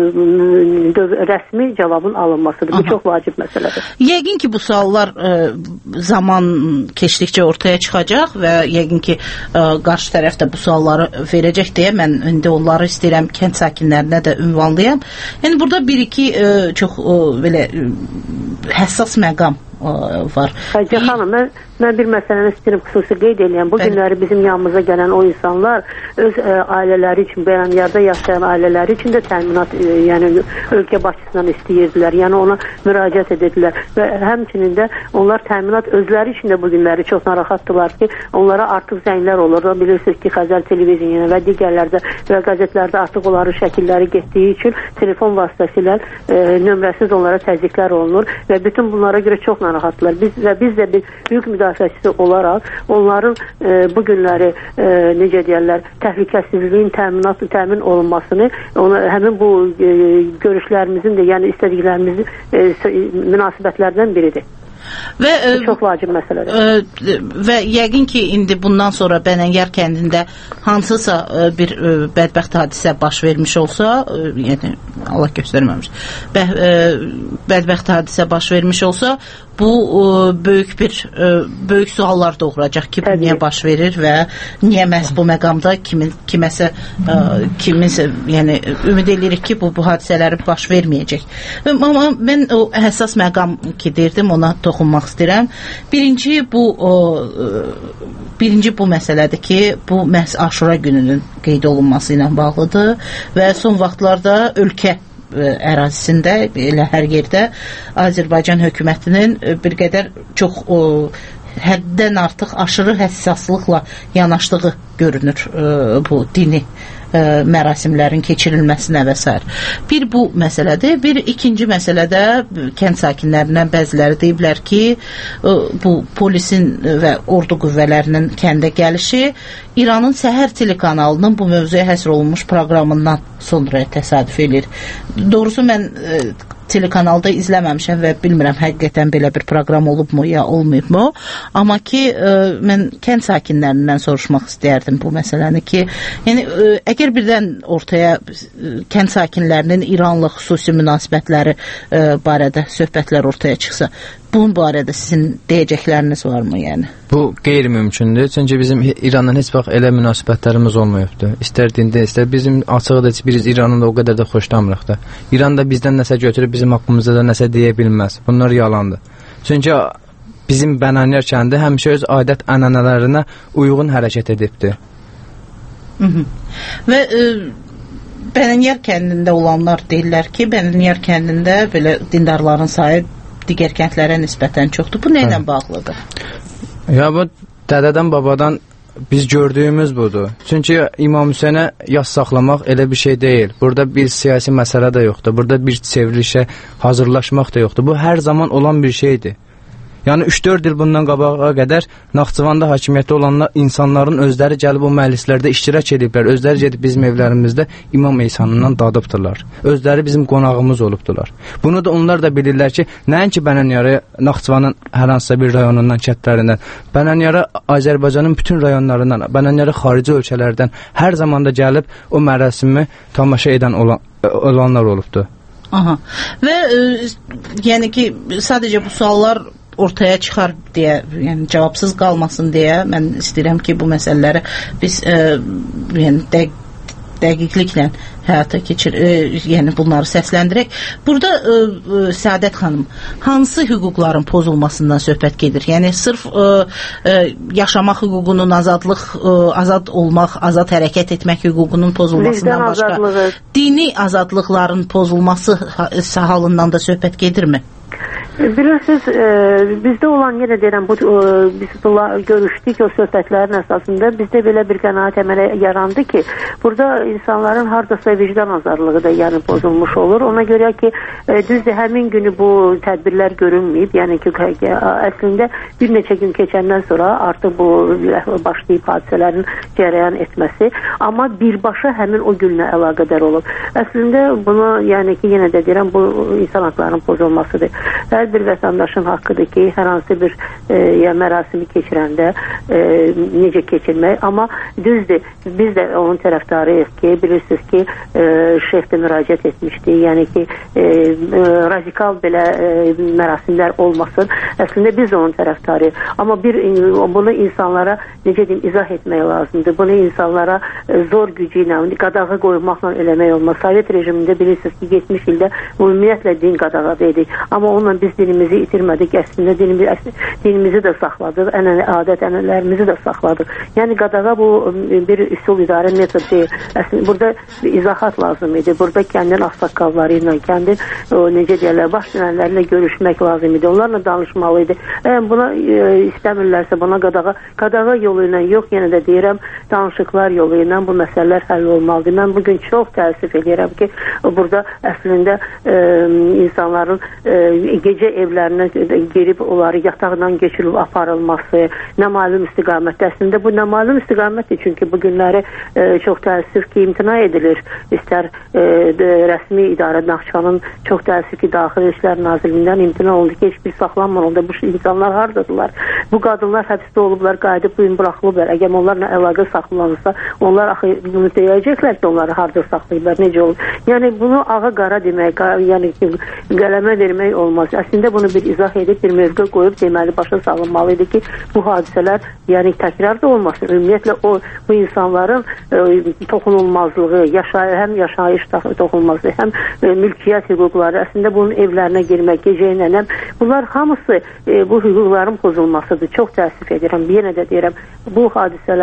S8: rəsmi cavabın alınmasıdır. Bu Aha. çox vacib məsələdir.
S7: Yəqin ki, bu suallar e, zaman keçdikcə ortaya çıxacaq və yəqin ki, e, qarşı tərəf də bu sualları verəcək deyə mən indi onları istəyirəm kənd sakinlərinə də ünvanlayam. Yəni burada bir-iki e, çox e, belə e, həssas məqam var.
S8: Hacı xanım, mən, mən bir məsələni istəyirəm xüsusi qeyd edəyəm. Bu Bəli. günləri bizim yanımıza gələn o insanlar öz ə, ailələri üçün, bəyanlarda yaşayan ailələri üçün də təminat, ə, yəni ölkə başçısından istəyirdilər. Yəni ona müraciət edirdilər və həmçinin də onlar təminat özləri üçün də bu günləri çox narahatdılar ki, onlara artıq zənglər olur. Bilirsiniz ki, Xəzər televizyonu və digərlərdə və qəzetlərdə artıq onların şəkilləri getdiyi üçün telefon vasitəsilə ə, nömrəsiz onlara təzyiqlər olunur və bütün bunlara görə çox narahatlar. Biz və biz də bir böyük müdafiəçisi olaraq onların e, bu günləri e, necə deyirlər, təhlükəsizliyin təminatı təmin olunmasını, ona həmin bu e, görüşlərimizin də, yəni istədiklərimizin e, münasibətlərdən biridir.
S7: Və,
S8: e, çox vacib məsələdir.
S7: E, və yəqin ki, indi bundan sonra Bənəngər kəndində hansısa e, bir e, bədbəxt hadisə baş vermiş olsa, e, yəni Allah göstərməmiş, bə, e, bədbəxt hadisə baş vermiş olsa, bu e, böyük bir e, böyük suallar doğuracaq ki, bu niyə baş verir və niyə məhz bu məqamda kimin, kiməsə e, kiminsə, yəni ümid edirik ki, bu, bu hadisələri baş verməyəcək. Amma mən o həssas məqam ki deyirdim, ona toxunmaq istəyirəm. Birinci bu o, birinci bu məsələdir ki, bu məhz Aşura gününün qeyd olunması ilə bağlıdır və son vaxtlarda ölkə ərazisində, elə hər yerdə Azərbaycan hökumətinin bir qədər çox o, həddən artıq aşırı həssaslıqla yanaşdığı görünür e, bu dini e, mərasimlərin keçirilməsinə və s. Bir bu məsələdir. Bir ikinci məsələdə kənd sakinlərindən bəziləri deyiblər ki, e, bu polisin və ordu qüvvələrinin kəndə gəlişi İranın Səhər telekanalının bu mövzuya həsr olunmuş proqramından sonra təsadüf edir. Doğrusu mən e, telekanalda izləməmişəm və bilmirəm həqiqətən belə bir proqram olubmu ya olmayıbmı. Amma ki, ə, mən kənd sakinlərindən soruşmaq istəyərdim bu məsələni ki, yəni ə, əgər birdən ortaya ə, kənd sakinlərinin İranla xüsusi münasibətləri ə, barədə söhbətlər ortaya çıxsa, bunun barədə sizin deyəcəkləriniz varmı yəni?
S6: Bu qeyri-mümkündür. Çünki bizim İranla heç vaxt elə münasibətlərimiz olmayıbdır. İstər dində, istər bizim açıqda biz İranın da o qədər də xoşlamırıq da. İran da bizdən nəsə götürüb bizim haqqımızda da nəsə deyə bilməz. Bunlar yalandır. Çünki bizim Bənaniyar kəndi həmişə öz adət ənənələrinə uyğun hərəkət edibdir.
S7: Hı -hı. Və e, Bənaniyar kəndində olanlar deyirlər ki, Bənaniyar kəndində belə dindarların sayı digər kəndlərə nisbətən çoxdur. Bu nə ilə bağlıdır?
S6: Ya bu dədədən, babadan biz gördüyümüz budur. Çünki İmam Hüseynə yas saxlamaq elə bir şey deyil. Burada bir siyasi məsələ də yoxdur. Burada bir çevrilişə hazırlaşmaq da yoxdur. Bu hər zaman olan bir şeydir. Yəni üç dörd il bundan qabağa qədər Naxçıvanda hakimiyyətdə olanlar insanların özləri gəlib o məclislərdə iştirak ediblər. Özləri gedib bizim evlərimizdə İmam Eysanından dadıbdırlar. Özləri bizim qonağımız olubdular. Bunu da onlar da bilirlər ki, nəinki Bənaniyara Naxçıvanın hər hansısa bir rayonundan, kətlərindən, Bənaniyara Azərbaycanın bütün rayonlarından, Bənaniyara xarici ölkələrdən hər zamanda gəlib o mərasimi tamaşa edən olan, olanlar olubdur.
S7: Aha. Və e, yəni ki, sadəcə bu suallar ortaya çıxar deyə, yəni cavabsız qalmasın deyə mən istəyirəm ki, bu məsələləri biz e, yəni dəqiq dəqiqliklə həyata keçir, e, yəni bunları səsləndirək. Burada e, e, Səadət xanım, hansı hüquqların pozulmasından söhbət gedir? Yəni sırf e, e, yaşamaq hüququnun, azadlıq, e, azad olmaq, azad hərəkət etmək hüququnun pozulmasından başqa azadlığı, dini azadlıqların pozulması halından da söhbət gedirmi?
S8: Bilirsiniz, e, bizdə olan, yenə deyirəm, bu, e, biz bunlar görüşdük, o söhbətlərin əsasında bizdə belə bir qənaət əmələ yarandı ki, burada insanların hardasa vicdan azadlığı da yəni pozulmuş olur. Ona görə ki, e, düzdür, həmin günü bu tədbirlər görünməyib, yəni ki, əslində bir neçə gün keçəndən sonra artıq bu başlayıb hadisələrin cərəyan etməsi, amma birbaşa həmin o günlə əlaqədar olub. Əslində bunu, yəni ki, yenə də deyirəm, bu insan haqlarının pozulmasıdır. Hər bir vətəndaşın haqqıdır ki, hər hansı bir e, ya mərasimi keçirəndə e, necə keçirmək, amma düzdür, biz də onun tərəfdarıyıq ki, bilirsiniz ki, e, şeyx də müraciət etmişdi, yəni ki, e, e, radikal belə e, mərasimlər olmasın. Əslində biz də onun tərəfdarıyıq, amma bir bunu insanlara necə deyim, izah etmək lazımdır. Bunu insanlara e, zor gücü ilə, qadağa qoymaqla eləmək olmaz. Sovet rejimində bilirsiniz ki, yetmiş ildə ümumiyyətlə din qadağada edik, amma onunla biz dilimizi itirmədik, əslində dinimizi, dinimizi də saxladıq, ənənə, adət ənənələrimizi də saxladıq. Yəni qadağa bu bir üsul idarə metod deyil. Əslində burada izahat lazım idi. Burada kəndin ağsaqqalları ilə, kəndin o, necə deyərlər, baş dönənlərlə görüşmək lazım idi. Onlarla danışmalı idi. Əgər buna e, istəmirlərsə, buna qadağa, qadağa yolu ilə yox, yenə də deyirəm, danışıqlar yolu ilə bu məsələlər həll olmalıdır. Mən bugün çox təəssüf edirəm ki, burada əslində e, insanların e, gecə evlərinə girib onları yataqdan keçirilib aparılması, nəmalum istiqamətdə. Əslində bu nəmalum istiqamətdir, çünki bu günləri e, çox təəssüf ki, imtina edilir. İstər e, rəsmi idarə Naxçıvanın çox təəssüf ki, Daxili İşlər Nazirliyindən imtina oldu ki, heç bir saxlanmır oldu. Bu insanlar hardadılar? Bu qadınlar həbsdə olublar, qayıdıb bugün buraxılıblar. Əgər onlarla əlaqə saxlanırsa, onlar axı bunu deyəcəklər ki, onları harda saxlayıblar, necə olur? Yəni bunu ağa qara demək, yəni ki, qələmə vermək olmaz. Əslində bunu bir izah edib, bir mövqe qoyub deməli başa salınmalı idi ki, bu hadisələr yəni təkrar da olmasın. Ümumiyyətlə o bu insanların e, toxunulmazlığı, yaşay həm yaşayış toxunulmazlığı, həm e, mülkiyyət hüquqları, əslində bunun evlərinə girmək, gecə ilə həm bunlar hamısı e, bu hüquqların pozulmasıdır. Çox təəssüf edirəm. Yenə də deyirəm, bu hadisələrin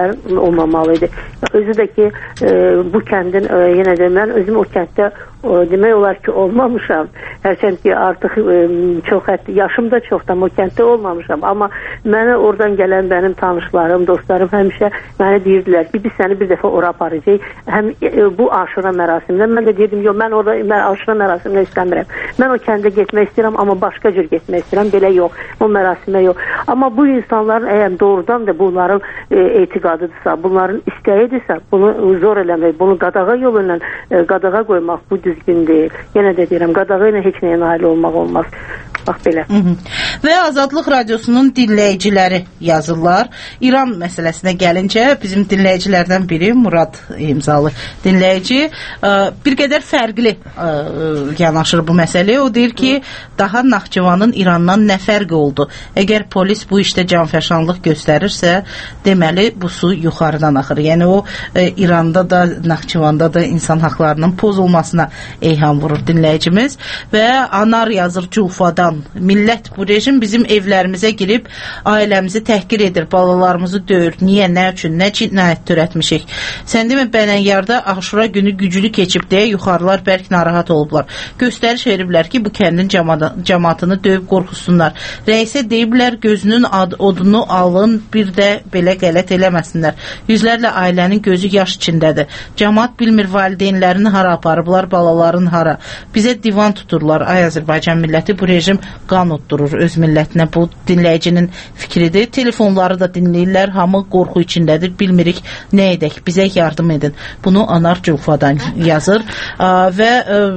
S8: olmamalıydı. Özü də ki, e, bu kəndin e, yenə də mən özüm o kənddə e, demək olar ki, olmamışam. Hərçənd ki, artıq e, çox hətta yaşım da çoxdan o kənddə olmamışam. Amma mənə oradan gələn mənim tanışlarım, dostlarım həmişə mənə deyirdilər ki, biz səni bir dəfə ora aparacağıq. Həm e, bu aşura mərasimində mən də dedim, yox, mən orada mən aşura mərasimində istəmirəm. Mən o kəndə getmək istəyirəm, amma başqa cür getmək istəyirəm. Belə yox, o mərasimə yox. Amma bu insanların əgər doğrudan da bunların e, etiqadıdırsa, bunların istəyidirsə, bunu zor eləmək, bunu qadağa yolu ilə e, qadağa qoymaq bu düzgün deyil. Yenə də deyirəm, qadağa ilə heç nəyə nail olmaq olmaz. Bax belə.
S7: Hı -hı. Və Azadlıq Radiosunun dinləyiciləri yazırlar. İran məsələsinə gəlincə bizim dinləyicilərdən biri Murad imzalı dinləyici bir qədər fərqli yanaşır bu məsələyə. O deyir ki, daha Naxçıvanın İrandan nə fərqi oldu? Əgər polis bu işdə canfəşanlıq göstərirsə, deməli bu su yuxarıdan axır. Yəni o İranda da, Naxçıvanda da insan haqlarının pozulmasına eyham vurur dinləyicimiz. Və Anar yazır Culfadan. Millət, bu rejim bizim evlərimizə girib ailəmizi təhqir edir, balalarımızı döyür. Niyə, nə üçün, nə cinayət törətmişik? Sən demə, Bənəngərdə Aşura günü güclü keçib deyə yuxarılar bərk narahat olublar. Göstəriş veriblər ki, bu kəndin cəmatını döyüb qorxusunlar. Rəisə deyiblər, gözünün ad, odunu alın, bir də belə qələt eləməsinlər. Yüzlərlə ailənin gözü yaş içindədir. Cəmat bilmir valideynlərini hara aparıblar, balaların hara. Bizə divan tuturlar. Ay Azərbaycan milləti, bu rejim qan utdurur öz millətinə. Bu dinləyicinin fikridir. Telefonları da dinləyirlər. Hamı qorxu içindədir. Bilmirik nə edək. Bizə yardım edin. Bunu Anar Culfadan yazır. Və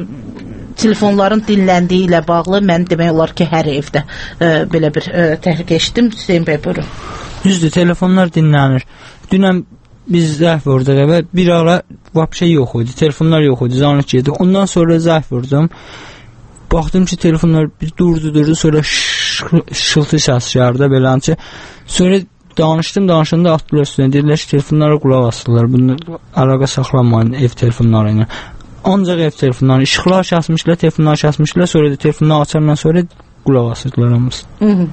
S7: telefonların dinləndiyi ilə bağlı mən demək olar ki, hər evdə belə bir təhlükə eşitdim. Hüseyin bəy, buyurun.
S11: Düzdür, telefonlar dinlənir. Dünən biz zəif vurduq və bir ara vapşə yox idi. Telefonlar yox idi. Zanlıq yedi. Ondan sonra zəif vurdum. Baxdım ki, telefonlar bir durdu, durdu, sonra şıltı səs gəldi, belənçə. Sonra danışdım, danışanda atdılar üstünə, dedilər ki, telefonlara qulaq asırlar, bunu əlaqə saxlamayın ev telefonları ilə. Ancaq ev telefonları, işıqlar kəsmişlər, telefonlar kəsmişlər, sonra da telefonları açandan sonra qulaq asırdılar hamısı.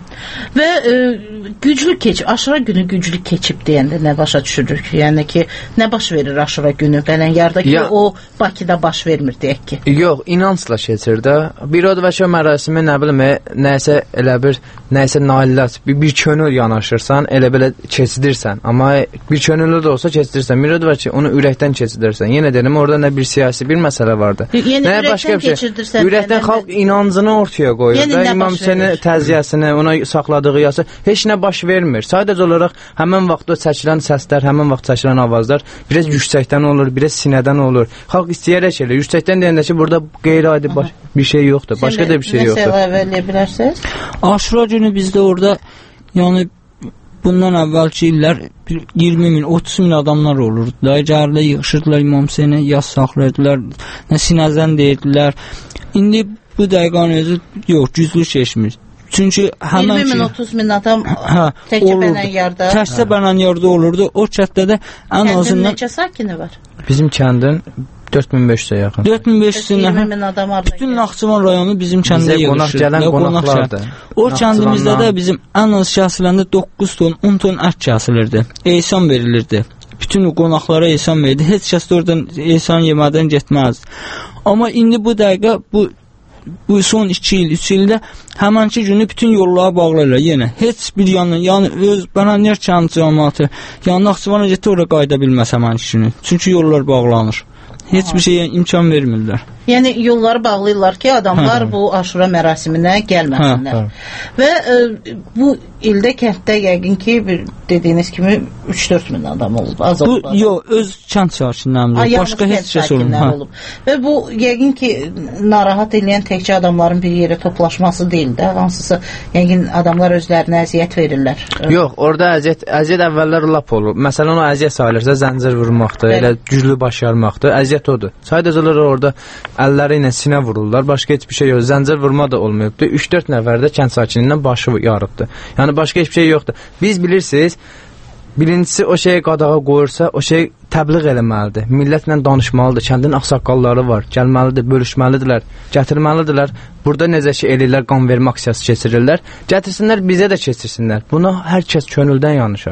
S7: Və e, güclü keçib, Aşura günü güclü keçib deyəndə nə başa düşürük? Yəni ki, nə baş verir Aşura günü? Bələngarda ki, ya, o Bakıda baş vermir deyək ki.
S6: Yox, inancla keçir də. Bir o da vəşə mərasimi, nə bilim, nəysə elə bir, nəysə naillər, bir, bir könül yanaşırsan, elə belə keçidirsən. Amma bir könüllü də olsa keçidirsən. Bir o da ki, onu ürəkdən keçidirsən. Yenə dedim, orada nə bir siyasi bir məsələ vardı.
S7: Yəni nə ürəkdən keçirdirsən.
S6: Şey. Ürəkdən xalq inancını ortaya qoyur. Yəni, da, İmam Hüseynin təziyyəsini, ona saxladığı yası heç nə baş vermir. Sadəcə olaraq həmin vaxtda çəkilən səslər, həmin vaxt çəkilən avazlar biraz yüksəkdən olur, biraz sinədən olur. Xalq istəyərək elə. Yüksəkdən deyəndə ki, burada qeyri-adi baş, bir şey yoxdur. Başqa da bir şey yoxdur.
S7: Məsələ əvvəl bilərsiniz?
S11: Aşura günü bizdə orada, yəni bundan əvvəlki illər iyirmi min, otuz min adamlar olurdu. Gəlirlər, yığışırdılar İmam Hüseyinə, yas saxlayırdılar, sinəzən deyirdilər. İndi bu dəqiqanın özü yox, güclü keçmir. Çünki həmən
S7: iyirmi min, otuz min adam hə, təkcə Bənəngərdə.
S11: Təkcə Bənəngərdə olurdu. O kənddə ən azından...
S7: Kəndin neçə sakini var?
S6: Bizim kəndin dörd min beş yüzə yaxın.
S11: dörd min beş yüzə bütün Naxçıvan rayonu bizim kəndə yığışır.
S6: Gələn qonaqlardır.
S11: O kəndimizdə də bizim ən az kəsiləndə doqquz ton, on ton ət kəsilirdi. Eysan verilirdi. Bütün qonaqlara eysan verildi. Heç kəs oradan eysan yemədən getməzdi. Amma indi bu dəqiqə bu bu son iki il, üç ildə həmənki günü bütün yollara bağlayırlar yenə. Heç bir yandan, yəni öz Bənəngər kənd cəmaatı, yəni Naxçıvana getdi, oraya qayıda bilməz həmənki günü. Çünki yollar bağlanır. Heç bir şeyə imkan vermirlər.
S7: Yəni yolları bağlayırlar ki, adamlar hə, bu Aşura mərasiminə gəlməsinlər. Hə, hə. Və e, bu ildə kənddə yəqin ki, bir, dediyiniz kimi üç dörd min adam olub. Az
S11: bu,
S7: olub.
S11: Yox, öz kənd sakinlərimiz, başqa heç kəs olub.
S7: olub. Və bu yəqin ki, narahat edən təkcə adamların bir yerə toplaşması deyil də, hansısa yəqin adamlar özlərinə əziyyət verirlər.
S6: Yox, orada əziyyət, əziyyət əvvəllər lap olur. Məsələn, o əziyyət sayılırsa zəncir vurmaqdır, elə güclü baş yarmaqdır. Əziyyət odur. Sadəcə olaraq orada əlləri ilə sinə vururlar, başqa heç bir şey yox. Zəncir vurma da olmayıbdır. üç dörd nəfər də kənd sakinindən başı yarıbdır. Yəni başqa heç bir şey yoxdur. Biz bilirsiniz, birincisi o şeyi qadağa qoyursa, o şey təbliğ eləməlidir. Millətlə danışmalıdır. Kəndin ağsaqqalları var. Gəlməlidir, bölüşməlidirlər, gətirməlidirlər. Burada necə ki eləyirlər, qan vermə aksiyası keçirirlər. Gətirsinlər, bizə də keçirsinlər. Buna hər kəs könüldən yanışar.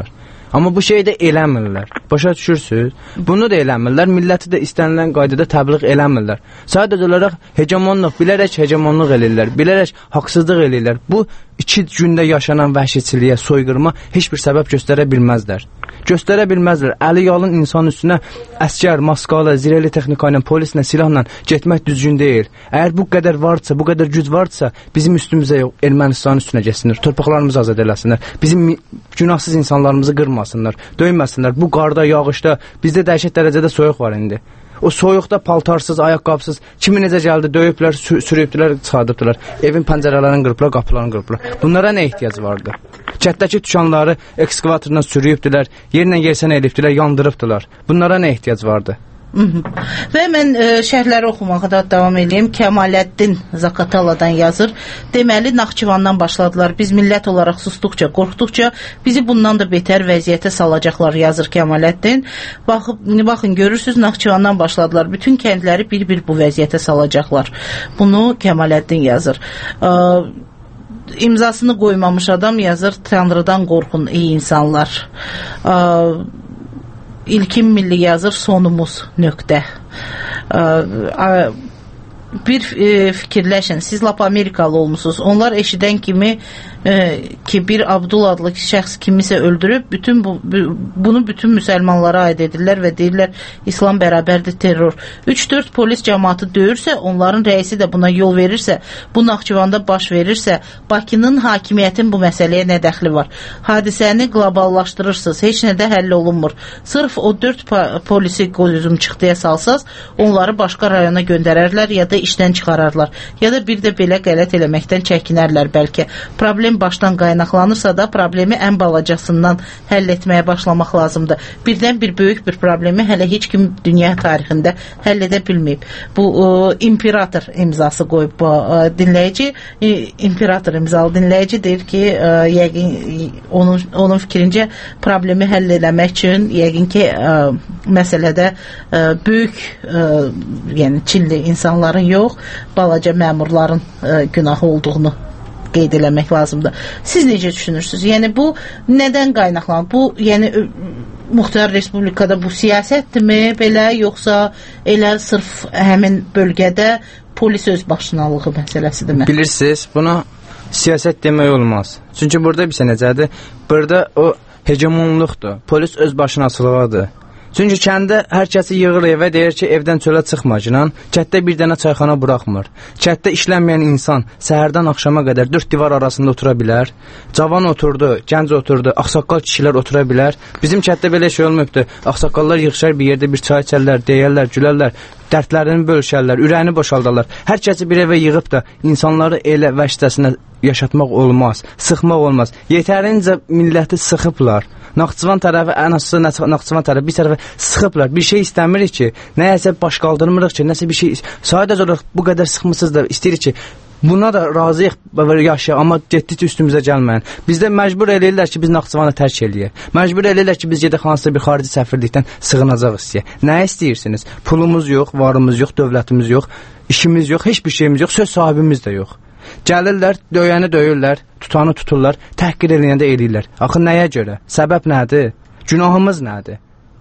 S6: Amma bu şeyi də eləmirlər. Başa düşürsünüz? Bunu da eləmirlər. Milləti də istənilən qaydada təbliğ eləmirlər. Sadəcə olaraq hegemonluq, bilərək hegemonluq eləyirlər. Bilərək haqsızlıq eləyirlər. Bu iki gündə yaşanan vəhşiciliyə, soyqırma heç bir səbəb göstərə bilməzlər. Göstərə bilməzlər. Əli yalın insan üstünə əskər, maskalı, zirehli texnika ilə, polislə, silahla getmək düzgün deyil. Əgər bu qədər varsa, bu qədər güc varsa, bizim üstümüzə yox, Ermənistanın üstünə geçsinlər, torpaqlarımızı azad eləsinlər, bizim günahsız insanlarımızı qırmasınlar, döyməsinlər. Bu qarda, yağışda, bizdə dəhşət dərəcədə soyuq var indi. O soyuqda paltarsız, ayaqqabısız, kimi necə gəldi, döyüblər, sü sürübdülər, çıxardıbdılar. Evin pəncərələrini qırıblar, qapılarını qırıblar. Bunlara nə ehtiyac vardı? Kətdəki tükanları ekskavatorla sürüyübdülər, yerlə yersən elibdülər, yandırıbdılar. Bunlara nə ehtiyac vardı?
S7: Və mən e, şərhləri oxumağa da davam edeyim. Kəmaləddin Zakataladan yazır. Deməli, Naxçıvandan başladılar. Biz millət olaraq susduqca, qorxduqca bizi bundan da betər vəziyyətə salacaqlar, yazır Kəmaləddin. Baxıb, baxın, görürsünüz, Naxçıvandan başladılar. Bütün kəndləri bir-bir bu vəziyyətə salacaqlar. Bunu Kəmaləddin yazır. E, imzasını qoymamış adam yazır. Tanrıdan qorxun, ey insanlar. E, İlkin milli yazır, sonumuz nöqtə. Bir e, fikirləşin, siz lap Amerikalı olmusunuz. Onlar eşidən kimi e, ki bir Abdul adlı şəxs kimisə öldürüb, bütün bu, bunu bütün müsəlmanlara aid edirlər və deyirlər İslam bərabərdir terror. üç dörd polis cəmaatı döyürsə, onların rəisi də buna yol verirsə, bu Naxçıvanda baş verirsə, Bakının hakimiyyətin bu məsələyə nə dəxli var? Hadisəni qloballaşdırırsınız, heç nədə həll olunmur. Sırf o dörd polisi gözüm çıxdıya salsaz, onları başqa rayona göndərərlər ya da işdən çıxararlar. Ya da bir də belə qələt eləməkdən çəkinərlər bəlkə. Problem başdan qaynaqlanırsa da problemi ən balacasından həll etməyə başlamaq lazımdır. Birdən bir böyük bir problemi hələ heç kim dünya tarixində həll edə bilməyib. Bu o, imperator imzası qoyub bu o, dinləyici. E, imperator imzalı dinləyici deyir ki, e, yəqin onun, onun fikrincə problemi həll eləmək üçün yəqin ki e, məsələdə e, böyük e, yəni Çinli insanların yox, balaca məmurların e, günahı olduğunu qeyd eləmək lazımdır. Siz necə düşünürsünüz? Yəni bu nədən qaynaqlanır? Bu yəni Muxtar Respublikada bu siyasətdirmi belə, yoxsa elə sırf həmin bölgədə polis öz başınalığı məsələsidirmi?
S6: Bilirsiniz, buna siyasət demək olmaz. Çünki burada bir sənəcədir. Burada o hegemonluqdur. Polis öz başınaçılığıdır. Çünki kəndə hər kəsi yığır evə, deyir ki, evdən çölə çıxmacinan, kətdə bir dənə çayxana buraxmır. Kətdə işlənməyən insan səhərdən axşama qədər dörd divar arasında otura bilər. Cavan oturdu, gənc oturdu, axsaqqal kişilər otura bilər. Bizim kətdə belə şey olmayıbdır. Axsaqqallar yığışar bir yerdə bir çay içərlər, deyərlər, gülərlər, dərdlərini bölüşərlər, ürəyini boşaldarlar. Hər kəsi bir evə yığıb da insanları elə vəşdəsinə yaşatmaq olmaz, sıxmaq olmaz. Yetərincə milləti sıxıblar. Naxçıvan tərəfi, ən asısı Naxçıvan tərəfi bir tərəfə sıxıblar. Bir şey istəmirik ki, nəyəsə baş qaldırmırıq ki, nəsə bir şey, sadəcə olaraq bu qədər sıxmısınız da istəyirik ki, buna da razıyıq, yaşayaq, amma getdikcə üstümüzə gəlməyin. Bizdə məcbur eləyirlər ki, biz Naxçıvanı tərk eləyək. Məcbur eləyirlər ki, biz gedək hansısa bir xarici səfirlikdən sığınacaq istəyək. Nə istəyirsiniz? Pulumuz yox, varımız yox, dövlətimiz yox, işimiz yox, heç bir şeyimiz yox, söz sahibimiz də yox. Gəlirlər, döyəni döyürlər, tutanı tuturlar, təhqir eləyəndə eləyirlər. Axı nəyə görə? Səbəb nədir? Günahımız nədir?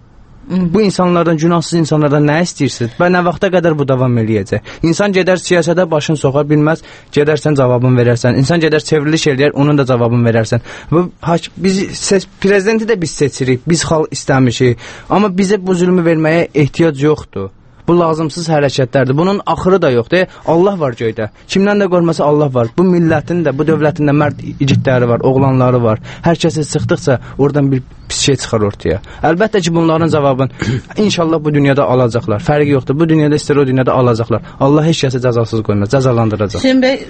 S6: Bu insanlardan, günahsız insanlardan nə istəyirsiniz? Və nə vaxta qədər bu davam eləyəcək? İnsan gedər siyasətə başını soxa bilməz, gedərsən cavabını verərsən. İnsan gedər çevriliş eləyər, onun da cavabını verərsən. Bu, biz ses, prezidenti də biz seçirik, biz xalq istəmişik. Amma bizə bu zülmü verməyə ehtiyac yoxdur. Bu lazımsız hərəkətlərdir. Bunun axırı da yoxdur. Allah var göydə. Kimdən də qormasa Allah var. Bu millətin də, bu dövlətin də mərd igidləri var, oğlanları var. Hər kəsi sıxdıqca oradan bir pis şey çıxar ortaya. Əlbəttə ki, bunların cavabını inşallah bu dünyada alacaqlar. Fərqi yoxdur. Bu dünyada istər o dünyada alacaqlar. Allah heç kəsi cəzasız qoymaz, cəzalandıracaq.
S7: Hüseyn bəy,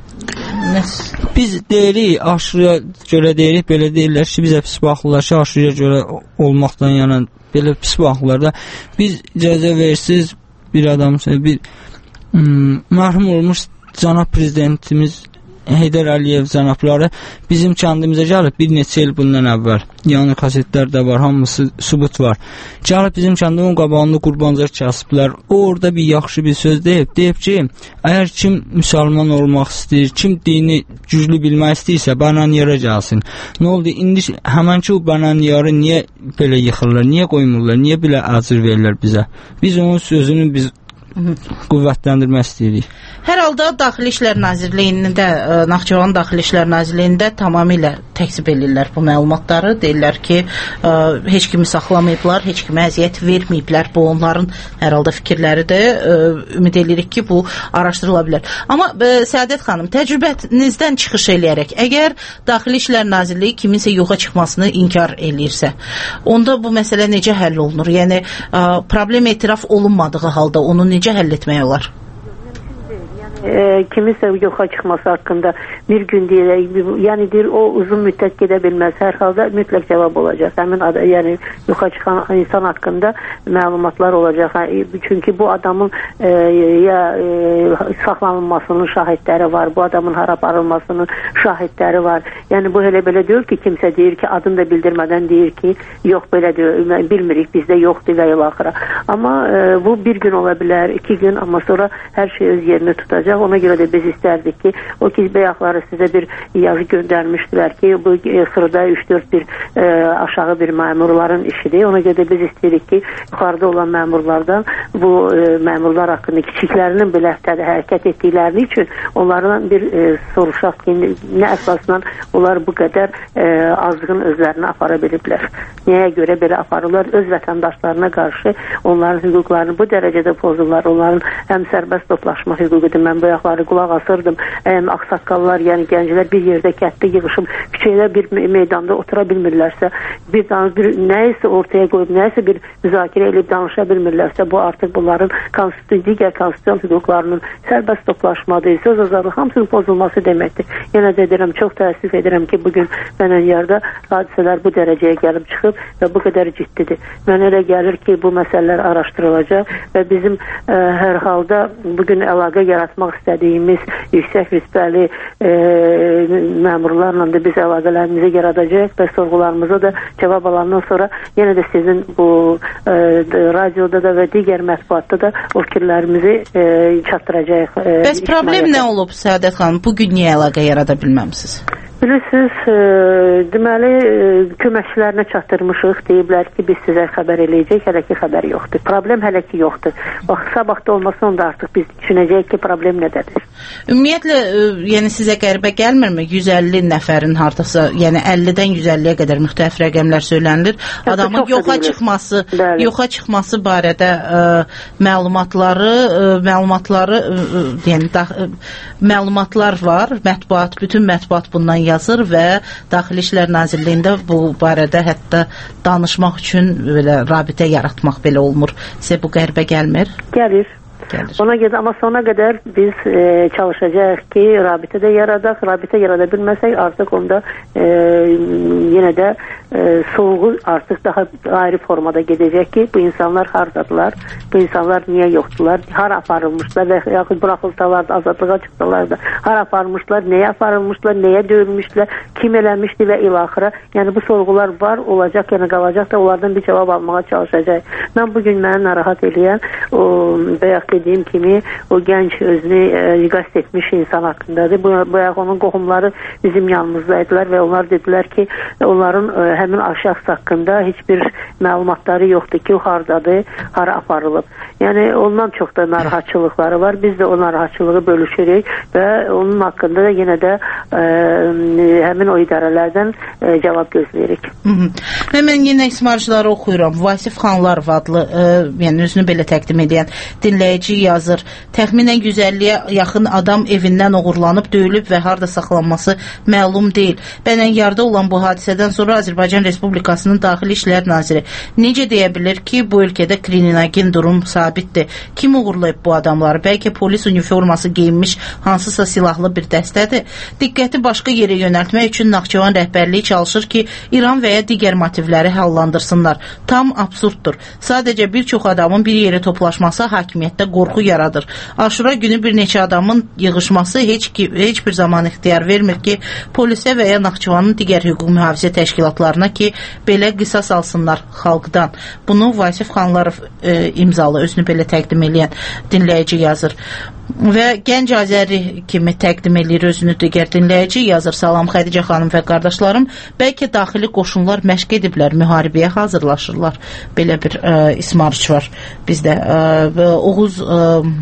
S11: biz deyirik, aşırıya görə deyirik, belə deyirlər ki, bizə pis baxırlar ki, aşırıya görə olmaqdan yana belə pis baxırlar da. Biz icazə versiz bir adam, bir ım, mərhum olmuş cənab prezidentimiz Heydər Əliyev cənabları bizim kəndimizə gəlib bir neçə il bundan əvvəl. Yəni kasetlər də var, hamısı sübut var. Gəlib bizim kəndin qabağında qurbancaq kəsiblər. O orada bir yaxşı bir söz deyib. Deyib ki, əgər kim müsəlman olmaq istəyir, kim dini güclü bilmək istəyirsə, Bananyera gəlsin. Nə oldu? İndi həmən ki, o Bananyarı niyə belə yıxırlar, niyə qoymurlar, niyə belə əcr verirlər bizə? Biz onun sözünü biz qüvvətləndirmək istəyirik.
S7: Hər halda Daxili İşlər Nazirliyində, Naxçıvan Daxili İşlər Nazirliyində tamamilə təksib edirlər bu məlumatları. Deyirlər ki, heç kimi saxlamayıblar, heç kimə əziyyət verməyiblər. Bu onların hər halda fikirləridir. Ümid edirik ki, bu araşdırıla bilər. Amma Səadət xanım, təcrübənizdən çıxış eləyərək, əgər Daxili İşlər Nazirliyi kiminsə yoxa çıxmasını inkar eləyirsə, onda bu məsələ necə həll olunur? Yəni, problem etiraf olunmadığı halda onu necə həll etmək olar?
S8: E, kimisə yoxa çıxması haqqında bir gün deyək, yəni deyir, o uzun müddət gedə bilməz. Hər halda mütləq cavab olacaq. Həmin ad, yəni yoxa çıxan insan haqqında məlumatlar olacaq. Çünki bu adamın e, ya e, saxlanılmasının şahidləri var, bu adamın hara aparılmasının şahidləri var. Yəni bu elə belə deyil ki, kimsə deyir ki, adını da bildirmədən deyir ki, yox belə deyil, bilmirik, bizdə yoxdur və ilaxıra. Amma e, bu bir gün ola bilər, iki gün, amma sonra hər şey öz yerini tutacaq. Ona görə də biz istərdik ki, o ki bəyaqları sizə bir yazı göndərmişdilər ki, bu sırada üç dörd bir e, aşağı bir məmurların işidir. Ona görə də biz istəyirik ki, yuxarıda olan məmurlardan bu e, məmurlar haqqında kiçiklərinin belə hərəkət etdiklərini üçün onlardan bir e, soruşaq ki, nə əsasla onlar bu qədər e, azlığın özlərini apara biliblər. Nəyə görə belə aparırlar? Öz vətəndaşlarına qarşı onların hüquqlarını bu dərəcədə pozurlar. Onların həm sərbəst toplaşma hüququdur. Mən bu yaxları qulaq asırdım. Əm, axsaqqallar, yəni gənclər bir yerdə kətdə yığışıb, küçəyə bir meydanda otura bilmirlərsə, bir, bir nəyisə ortaya qoyub, nəyisə bir müzakirə edib danışa bilmirlərsə, bu artıq bunların konstitusyon, digər konstitusyon hüquqlarının sərbəst toplaşmadır, söz azadlığı hamısının pozulması deməkdir. Yenə də deyirəm, çox təəssüf edirəm ki, bugün Bananyarda hadisələr bu dərəcəyə gəlib çıxıb və bu qədər ciddidir. Mənə elə gəlir ki, bu məsələlər araşdırılacaq və bizim ə, hər halda bugün əlaqə yaratmaq istədiyimiz yüksək rütbəli e, məmurlarla da biz əlaqələrimizi yaradacaq və sorğularımıza da cavab alandan sonra yenə də sizin bu e, radioda da və digər mətbuatda da o fikirlərimizi e, çatdıracaq. E,
S7: Bəs problem nə olub Səadət xanım? Bugün niyə əlaqə yarada bilməmsiniz?
S8: Bilirsiniz, e, deməli, e, köməkçilərinə çatdırmışıq, deyiblər ki, biz sizə xəbər eləyəcək, hələ ki xəbər yoxdur. Problem hələ ki yoxdur. Bax, sabahda olmasa onda artıq biz düşünəcəyik ki, problem nədədir?
S7: Ümumiyyətlə, e, yəni sizə qəribə gəlmirmi? yüz əlli nəfərin hardasa, yəni əllidən yüz əlliyə qədər müxtəlif rəqəmlər söylənilir. Adamın yoxa çıxması, Bəli. yoxa çıxması barədə e, məlumatları, e, məlumatları, e, yəni da, e, məlumatlar var, mətbuat, bütün mətbuat bundan yazır və Daxili İşlər Nazirliyində bu barədə hətta danışmaq üçün belə rabitə yaratmaq belə olmur. Sizə bu qəribə gəlmir?
S8: Gəlir. Gəlir. Ona görə, amma sona qədər biz e, çalışacağıq ki, rabitə də yaradaq, rabitə yarada bilməsək artıq onda e, yenə də e, sorğu artıq daha ayrı formada gedəcək ki, bu insanlar hardadılar, bu insanlar niyə yoxdular, hara aparılmışlar və yaxud buraxılsalar da, azadlığa çıxsalar da, hara aparılmışlar, nəyə aparılmışlar, nəyə döyülmüşlər, kim eləmişdi və ilaxıra. Yəni bu sorğular var, olacaq, yəni qalacaq da onlardan bir cavab almağa çalışacaq. Mən bugün mənə narahat eləyən o bayaq dediyim kimi o gənc özünü e, qasd etmiş insan haqqındadır. Bu, bayaq onun qohumları bizim yanımızdaydılar və onlar dedilər ki, onların e, həmin şəxs haqqında heç bir məlumatları yoxdur ki, o hardadır, hara aparılıb. Yəni ondan çox da narahatçılıqları var. Biz də o narahatçılığı bölüşürük və onun haqqında da yenə də e, həmin o idarələrdən e, cavab gözləyirik.
S7: Mən yenə ismarcıları oxuyuram. Vasif Xanlarov adlı, e, yəni özünü belə təqdim edən dinləyici yazır. Təxminən yüz əlliyə yaxın adam evindən oğurlanıb, döyülüb və harda saxlanması məlum deyil. Bananyarda olan bu hadisədən sonra Azərbaycan Respublikasının Daxili İşlər Naziri Necə deyə bilir ki, bu ölkədə kriminogen durum sabitdir? Kim uğurlayıb bu adamları? Bəlkə polis uniforması geyinmiş hansısa silahlı bir dəstədir. Diqqəti başqa yerə yönəltmək üçün Naxçıvan rəhbərliyi çalışır ki, İran və ya digər motivləri hallandırsınlar. Tam absurddur. Sadəcə bir çox adamın bir yerə toplaşması hakimiyyətdə qorxu yaradır. Aşura günü bir neçə adamın yığışması heç, ki, heç bir zaman ixtiyar vermir ki, polisə və ya Naxçıvanın digər hüquq mühafizə təşkilatlarına ki, belə qisas alsınlar xalqdan. Bunu Vasif Xanlarov e, imzalı, özünü belə təqdim edən dinləyici yazır. Və Gənc Azəri kimi təqdim edir özünü digər dinləyici yazır. Salam Xədicə xanım və qardaşlarım, bəlkə daxili qoşunlar məşq ediblər, müharibəyə hazırlaşırlar. Belə bir ə, ismarış var bizdə. Ə, Oğuz ə,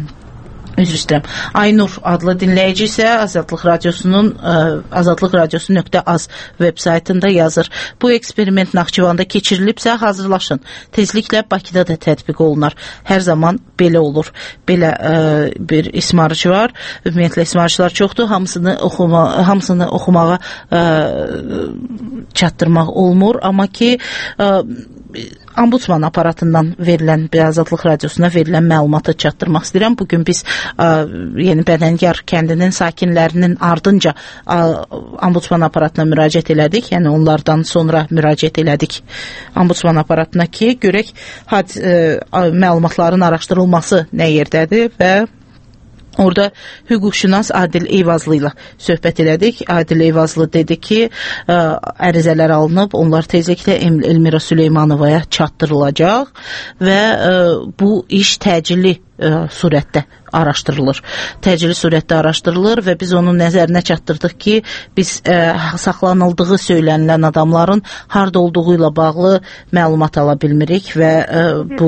S7: üzr istəyirəm. Aynur adlı dinləyici isə Azadlıq Radiosunun ə, azadlıq radiosu nöqtə az veb saytında yazır. Bu eksperiment Naxçıvanda keçirilibsə hazırlaşın. Tezliklə Bakıda da tətbiq olunar. Hər zaman belə olur. Belə ə, bir ismarıcı var. Ümumiyyətlə ismarıcılar çoxdur. Hamısını oxuma, hamısını oxumağa ə, çatdırmaq olmur. Amma ki ə, Ombudsman aparatından verilən, Azadlıq Radiosuna verilən məlumatı çatdırmaq istəyirəm. Bugün biz ə, yeni Bədənyar kəndinin sakinlərinin ardınca ə, Ombudsman aparatına müraciət elədik. Yəni onlardan sonra müraciət elədik Ombudsman aparatına ki, görək had, ə, məlumatların araşdırılması nə yerdədir və orada hüquqşünas Adil Eyvazlı ilə söhbət elədik. Adil Eyvazlı dedi ki, ə, ərizələr alınıb, onlar tezliklə Elmira Süleymanovaya çatdırılacaq və ə, bu iş təcili ə, surətdə araşdırılır. Təcili surətdə araşdırılır və biz onun nəzərinə çatdırdıq ki, biz ə, saxlanıldığı söylənilən adamların harda olduğu ilə bağlı məlumat ala bilmirik və ə, bu,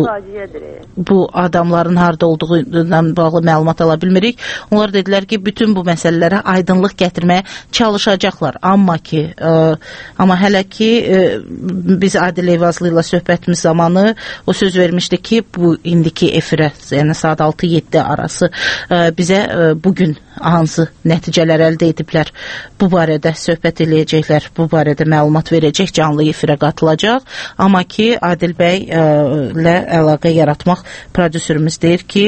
S7: bu adamların harda olduğu ilə bağlı məlumat ala bilmirik. Onlar dedilər ki, bütün bu məsələlərə aydınlıq gətirməyə çalışacaqlar. Amma ki, ə, amma hələ ki ə, biz Adil Eyvazlı ilə söhbətimiz zamanı o söz vermişdi ki, bu indiki efirə, yəni saat altı yeddi arası bizə bugün hansı nəticələr əldə ediblər, bu barədə söhbət eləyəcəklər, bu barədə məlumat verəcək, canlı efirə qatılacaq. Amma ki, Adil bəy ilə əlaqə yaratmaq prodüserimiz deyir ki,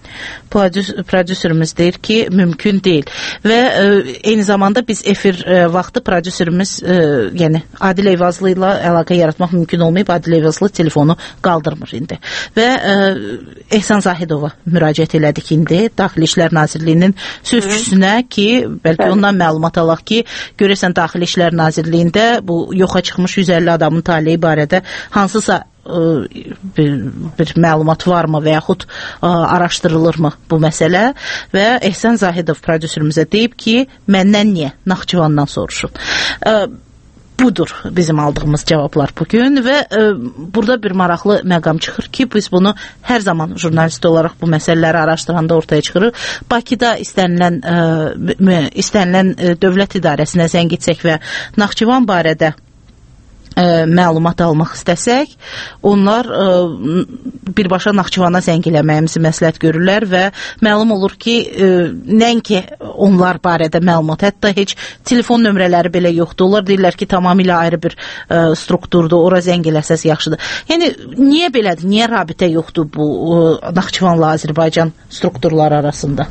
S7: prodüserimiz deyir ki, mümkün deyil. Və ə, eyni zamanda biz efir ə, vaxtı prodüserimiz, ə, yəni Adil Eyvazlı ilə əlaqə yaratmaq mümkün olmayıb. Adil Eyvazlı telefonu qaldırmır indi. Və ə, Ehsan Zahidova müraciət elədik indi Daxili İşlər Nazirliyinin sözçüsünə ki, bəlkə ondan məlumat alaq ki, görəsən Daxili İşlər Nazirliyində bu yoxa çıxmış yüz əlli adamın taleyi barədə hansısa Bir, bir məlumat varmı və yaxud ə, araşdırılırmı bu məsələ və Ehsan Zahidov prodüserimizə deyib ki, məndən niyə? Naxçıvandan soruşun. Ə, budur bizim aldığımız cavablar bugün və ə, burada bir maraqlı məqam çıxır ki, biz bunu hər zaman jurnalist olaraq bu məsələləri araşdıranda ortaya çıxırıq. Bakıda istənilən, ə, istənilən ə, dövlət idarəsinə zəng etsək və Naxçıvan barədə Ə, məlumat almaq istəsək, onlar ə, birbaşa Naxçıvana zəng eləməyimizi məsləhət görürlər və məlum olur ki, ə, nəinki onlar barədə məlumat, hətta heç telefon nömrələri belə yoxdur. Onlar deyirlər ki, tamamilə ayrı bir ə, strukturdur, ora zəng eləsəz yaxşıdır. Yəni, niyə belədir, niyə rabitə yoxdur bu ə, Naxçıvanla Azərbaycan strukturları arasında?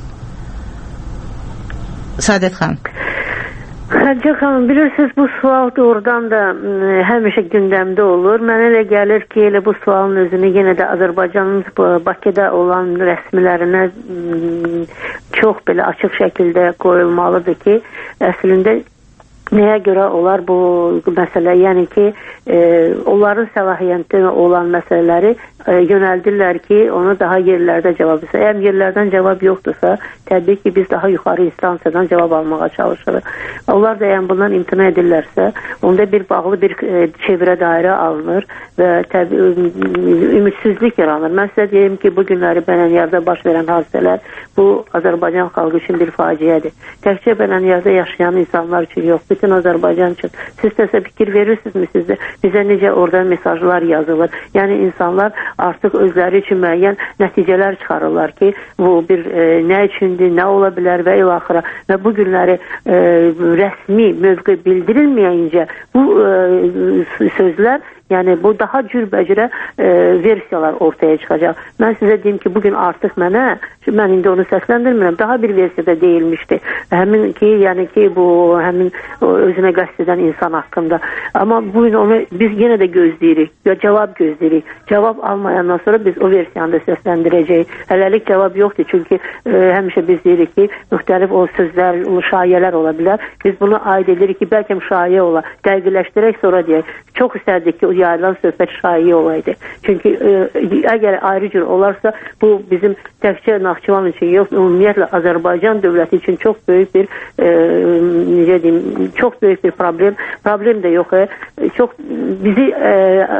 S7: Sadət xanım.
S8: Xədicə xanım, bilirsiniz, bu sual doğrudan da ə, həmişə gündəmdə olur. Mənə elə gəlir ki, elə bu sualın özünü yenə də Azərbaycanın Bakıda olan rəsmilərinə ə, çox belə açıq şəkildə qoyulmalıdır ki, əslində nəyə görə onlar bu məsələ, yəni ki, e, onların səlahiyyətində olan məsələləri e, yönəldirlər ki, onu daha yerlərdə cavab etsin. Əgər yerlərdən cavab yoxdursa, təbii ki, biz daha yuxarı instansiyadan cavab almağa çalışırıq. Onlar da yəni bundan imtina edirlərsə, onda bir bağlı bir e, çevrə dairə alınır və təbii ümidsizlik yaranır. Mən sizə deyim ki, bu günləri Bənənyarda baş verən hadisələr bu Azərbaycan xalqı üçün bir faciədir. Təkcə Bənənyarda yaşayan insanlar üçün yox, bütün Azərbaycan üçün. Siz təsə fikir verirsinizmi sizdə? Bizə necə orada mesajlar yazılır? Yəni insanlar artıq özləri üçün müəyyən nəticələr çıxarırlar ki, bu bir e, nə üçündür, nə ola bilər və ilaxıra. Və bu günləri e, rəsmi mövqe bildirilməyincə bu e, sözlər Yəni bu daha cürbəcürə e, versiyalar ortaya çıxacaq. Mən sizə deyim ki, bugün artıq mənə, mən indi onu səsləndirmirəm, daha bir versiyada deyilmişdi. Həmin ki, yəni ki, bu həmin özünə qəsd edən insan haqqında. Amma bugün onu biz yenə də gözləyirik, ya cavab gözləyirik. Cavab almayandan sonra biz o versiyanı da səsləndirəcəyik. Hələlik cavab yoxdur, çünki e, həmişə biz deyirik ki, müxtəlif o sözlər, o şayələr ola bilər. Biz bunu aid edirik ki, bəlkə şayə ola, dəqiqləşdirək sonra deyək. Çox istərdik ki, o yayılan söhbət şayə olaydı. Çünki e, əgər ayrı cür olarsa, bu bizim təkcə Naxçıvan üçün yox, ümumiyyətlə Azərbaycan dövləti üçün çox böyük bir e, necə deyim, çox böyük bir problem, problem də yox, e, çox bizi e,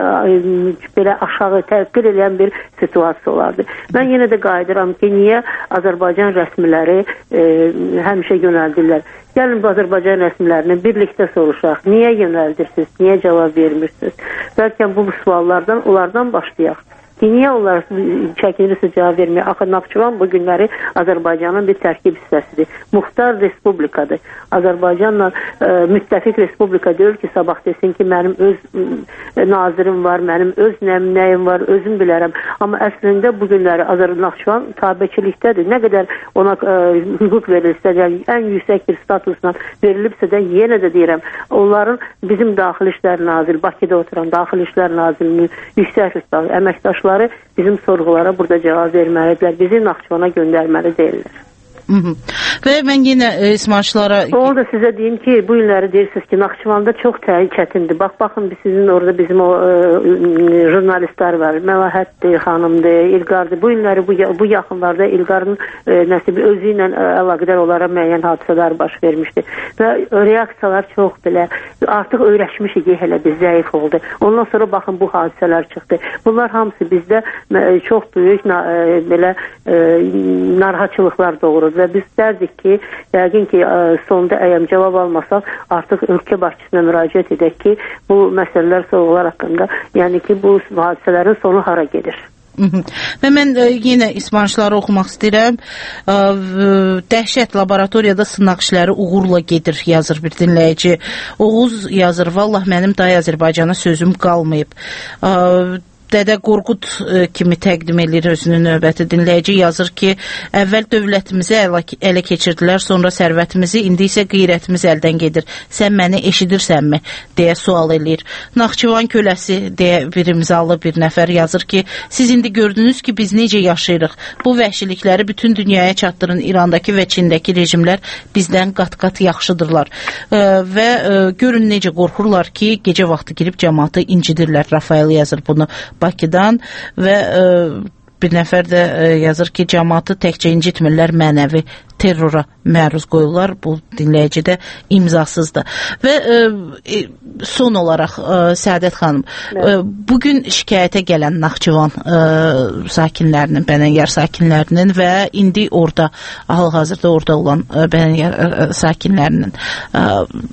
S8: e, belə aşağı təhqir edən bir situasiya olardı. Mən yenə də qayıdıram ki, niyə Azərbaycan rəsmiləri e, həmişə yönəldirlər. Gəlin bu Azərbaycan rəsmilərini birlikdə soruşaq. Niyə yönəldirsiniz? Niyə cavab vermirsiniz? Bəlkə bu suallardan, onlardan başlayaq. Niyə onlar çəkinirsiniz cavab verməyə? Axı Naxçıvan bu günləri Azərbaycanın bir tərkib hissəsidir. Muxtar respublikadır. Azərbaycanla e, müttəfiq respublika deyil ki, sabah desin ki, mənim öz e, nazirim var, mənim öz nəmnəyim var, özüm bilərəm. Amma əslində bu günləri Azərbaycan Naxçıvan tabeçilikdədir. Nə qədər ona e, hüquq verilsə, yəni ən yüksək bir statusla verilibsə də yenə də deyirəm, onların bizim Daxili İşlər Naziri, Bakıda oturan Daxili İşlər Nazirinin yüksək rütbəli əməkdaşları bizim sorğulara burada cavab verməlidirlər. Bizi Naxçıvana göndərməli deyirlər.
S7: Hı -hı. Və mən yenə e, ismarçılara...
S8: Onu da sizə deyim ki, bu günləri deyirsiniz ki, Naxçıvanda çox təyin çətindir. Bax, baxın, sizin orada bizim o e, jurnalistlər var. Məlahətdir, xanımdır, İlqardır. Bu günləri, bu, bu yaxınlarda İlqarın e, nəsibi özü ilə e, əlaqədar olaraq müəyyən hadisələr baş vermişdi. Və reaksiyalar çox belə, artıq öyrəşmişik, hələ biz zəif oldu. Ondan sonra baxın, bu hadisələr çıxdı. Bunlar hamısı bizdə e, çox böyük na, e, belə e, narahatçılıqlar doğurur. Və biz istərdik ki, yəqin ki, sonda əgər cavab almasaq, artıq ölkə başçısına müraciət edək ki, bu məsələlər, sorğular haqqında, yəni ki, bu hadisələrin sonu hara gedir?
S7: Və mən ə, yenə ismarçıları oxumaq istəyirəm. Ə, dəhşət laboratoriyada sınaq işləri uğurla gedir, yazır bir dinləyici. Oğuz yazır, vallah mənim day Azərbaycana sözüm qalmayıb. Ə, Dədə Qorqud e, kimi təqdim edir özünün növbəti dinləyici, yazır ki, əvvəl dövlətimizi ələ, ələ keçirdilər, sonra sərvətimizi, indi isə qeyrətimiz əldən gedir. Sən məni eşidirsənmi? Deyə sual eləyir. Naxçıvan köləsi deyə bir imzalı bir nəfər yazır ki, siz indi gördünüz ki, biz necə yaşayırıq. Bu vəhşilikləri bütün dünyaya çatdırın. İrandakı və Çindəki rejimlər bizdən qat-qat yaxşıdırlar. E, və e, görün necə qorxurlar ki, gecə vaxtı girib cəmaatı incidirlər. Rafael yazır bunu Bakıdan və e, bir nəfər də e, yazır ki, cəmaatı təkcə incitmirlər, mənəvi terrora məruz qoyurlar. Bu dinləyici də imzasızdır. Və e, son olaraq e, Səadət xanım, e, bugün şikayətə gələn Naxçıvan e, sakinlərinin, Bənəngər sakinlərinin və indi orada, hal-hazırda orada olan e, Bənəngər e, sakinlərinin e,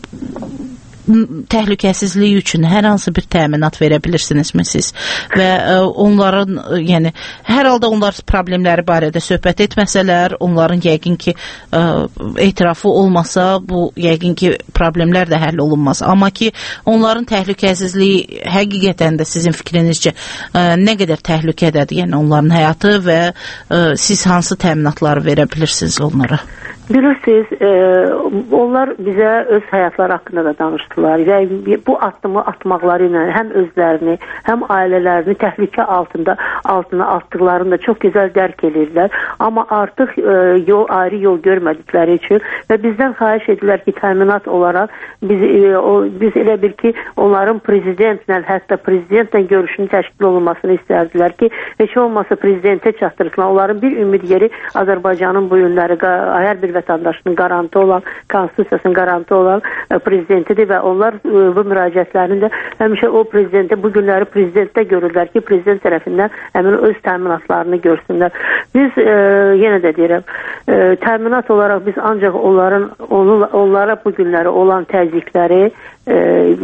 S7: təhlükəsizliyi üçün hər hansı bir təminat verə bilirsinizmi siz? Və ə, onların, yəni, hər halda onlar problemləri barədə söhbət etməsələr, onların yəqin ki, ə, etirafı olmasa, bu yəqin ki, problemlər də həll olunmaz. Amma ki, onların təhlükəsizliyi həqiqətən də sizin fikrinizcə ə, nə qədər təhlükədədir, yəni onların həyatı və ə, siz hansı təminatları verə bilirsiniz onlara?
S8: Bilirsiniz, e, onlar bizə öz həyatları haqqında da danışdılar və bu addımı atmaqları ilə həm özlərini, həm ailələrini təhlükə altında altına atdıqlarını da çox gözəl dərk edirlər. Amma artıq e, yol, ayrı yol görmədikləri üçün və bizdən xahiş edirlər ki, təminat olaraq biz, e, o, biz elə bir ki, onların prezidentlə, hətta prezidentlə görüşünün təşkil olunmasını istərdilər ki, heç olmasa prezidentə çatdırsınlar. Onların bir ümid yeri Azərbaycanın bu günləri hər bir vətəndaşının qarantı olan, konstitusiyasının qarantı olan e, prezidentidir və onlar e, bu müraciətlərini də həmişə o prezidentə, bu günləri prezidentdə görürlər ki, prezident tərəfindən həmin öz təminatlarını görsünlər. Biz e, yenə də deyirəm, e, təminat olaraq biz ancaq onların, onu, onlara bu günləri olan təzyiqləri, e,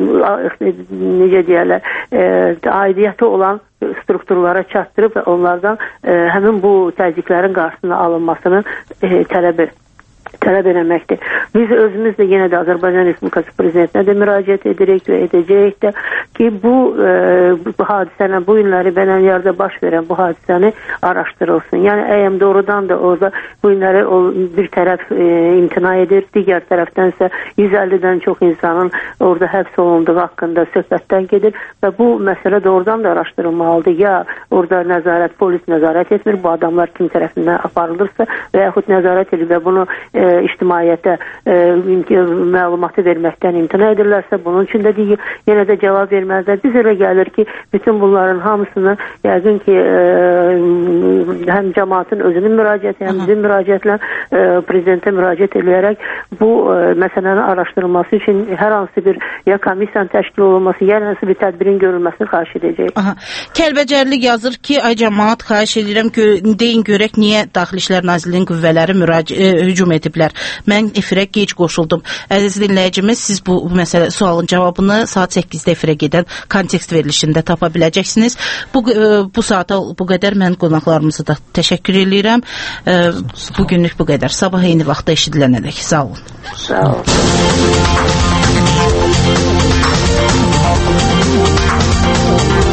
S8: necə deyərlər, e, aidiyyəti olan strukturlara çatdırıb və onlardan e, həmin bu təzyiqlərin qarşısına alınmasını e, tələb edir. tələb eləməkdir. Biz özümüz də yenə də Azərbaycan Respublikası Prezidentinə də müraciət edirik və edəcəyik də ki, bu, e, bu hadisəni, bu günləri Bənəlyarda baş verən bu hadisəni araşdırılsın. Yəni, əyəm doğrudan da orada bu günləri o, bir tərəf e, imtina edir, digər tərəfdənsə yüz əllidən çox insanın orada həbs olunduğu haqqında söhbətdən gedir və bu məsələ doğrudan da araşdırılmalıdır. Ya orada nəzarət, polis nəzarət etmir, bu adamlar kim tərəfindən aparılırsa və yaxud nəzarət edir və bunu e, ictimaiyyətə e, məlumatı verməkdən imtina edirlərsə, bunun üçün də deyil, yenə də cavab verməzlər. Biz elə gəlir ki, bütün bunların hamısını yəqin ki, e, həm cəmaatın özünün müraciəti, həm bizim müraciətlə e, prezidentə müraciət edərək bu e, məsələnin araşdırılması üçün hər hansı bir ya komissiyanın təşkil olunması, ya hansı bir tədbirin görülməsini xahiş edəcək.
S7: Aha. Kəlbəcərli yazır ki, ay cəmaat, xahiş edirəm, gö deyin görək niyə Daxili İşlər Nazirliyinin qüvvələri müraci e, hücum ediblər. Mən efirə gec qoşuldum. Əziz dinləyicimiz, siz bu, bu məsələ sualın cavabını saat səkkizdə efirə gedən kontekst verilişində tapa biləcəksiniz. Bu, e, bu saata bu qədər mən qonaqlarımıza da təşəkkür edirəm. E, bu günlük bu qədər. Sabah eyni vaxtda eşidilənədək. Sağ olun.
S8: Sağ olun.
S12: Thank you.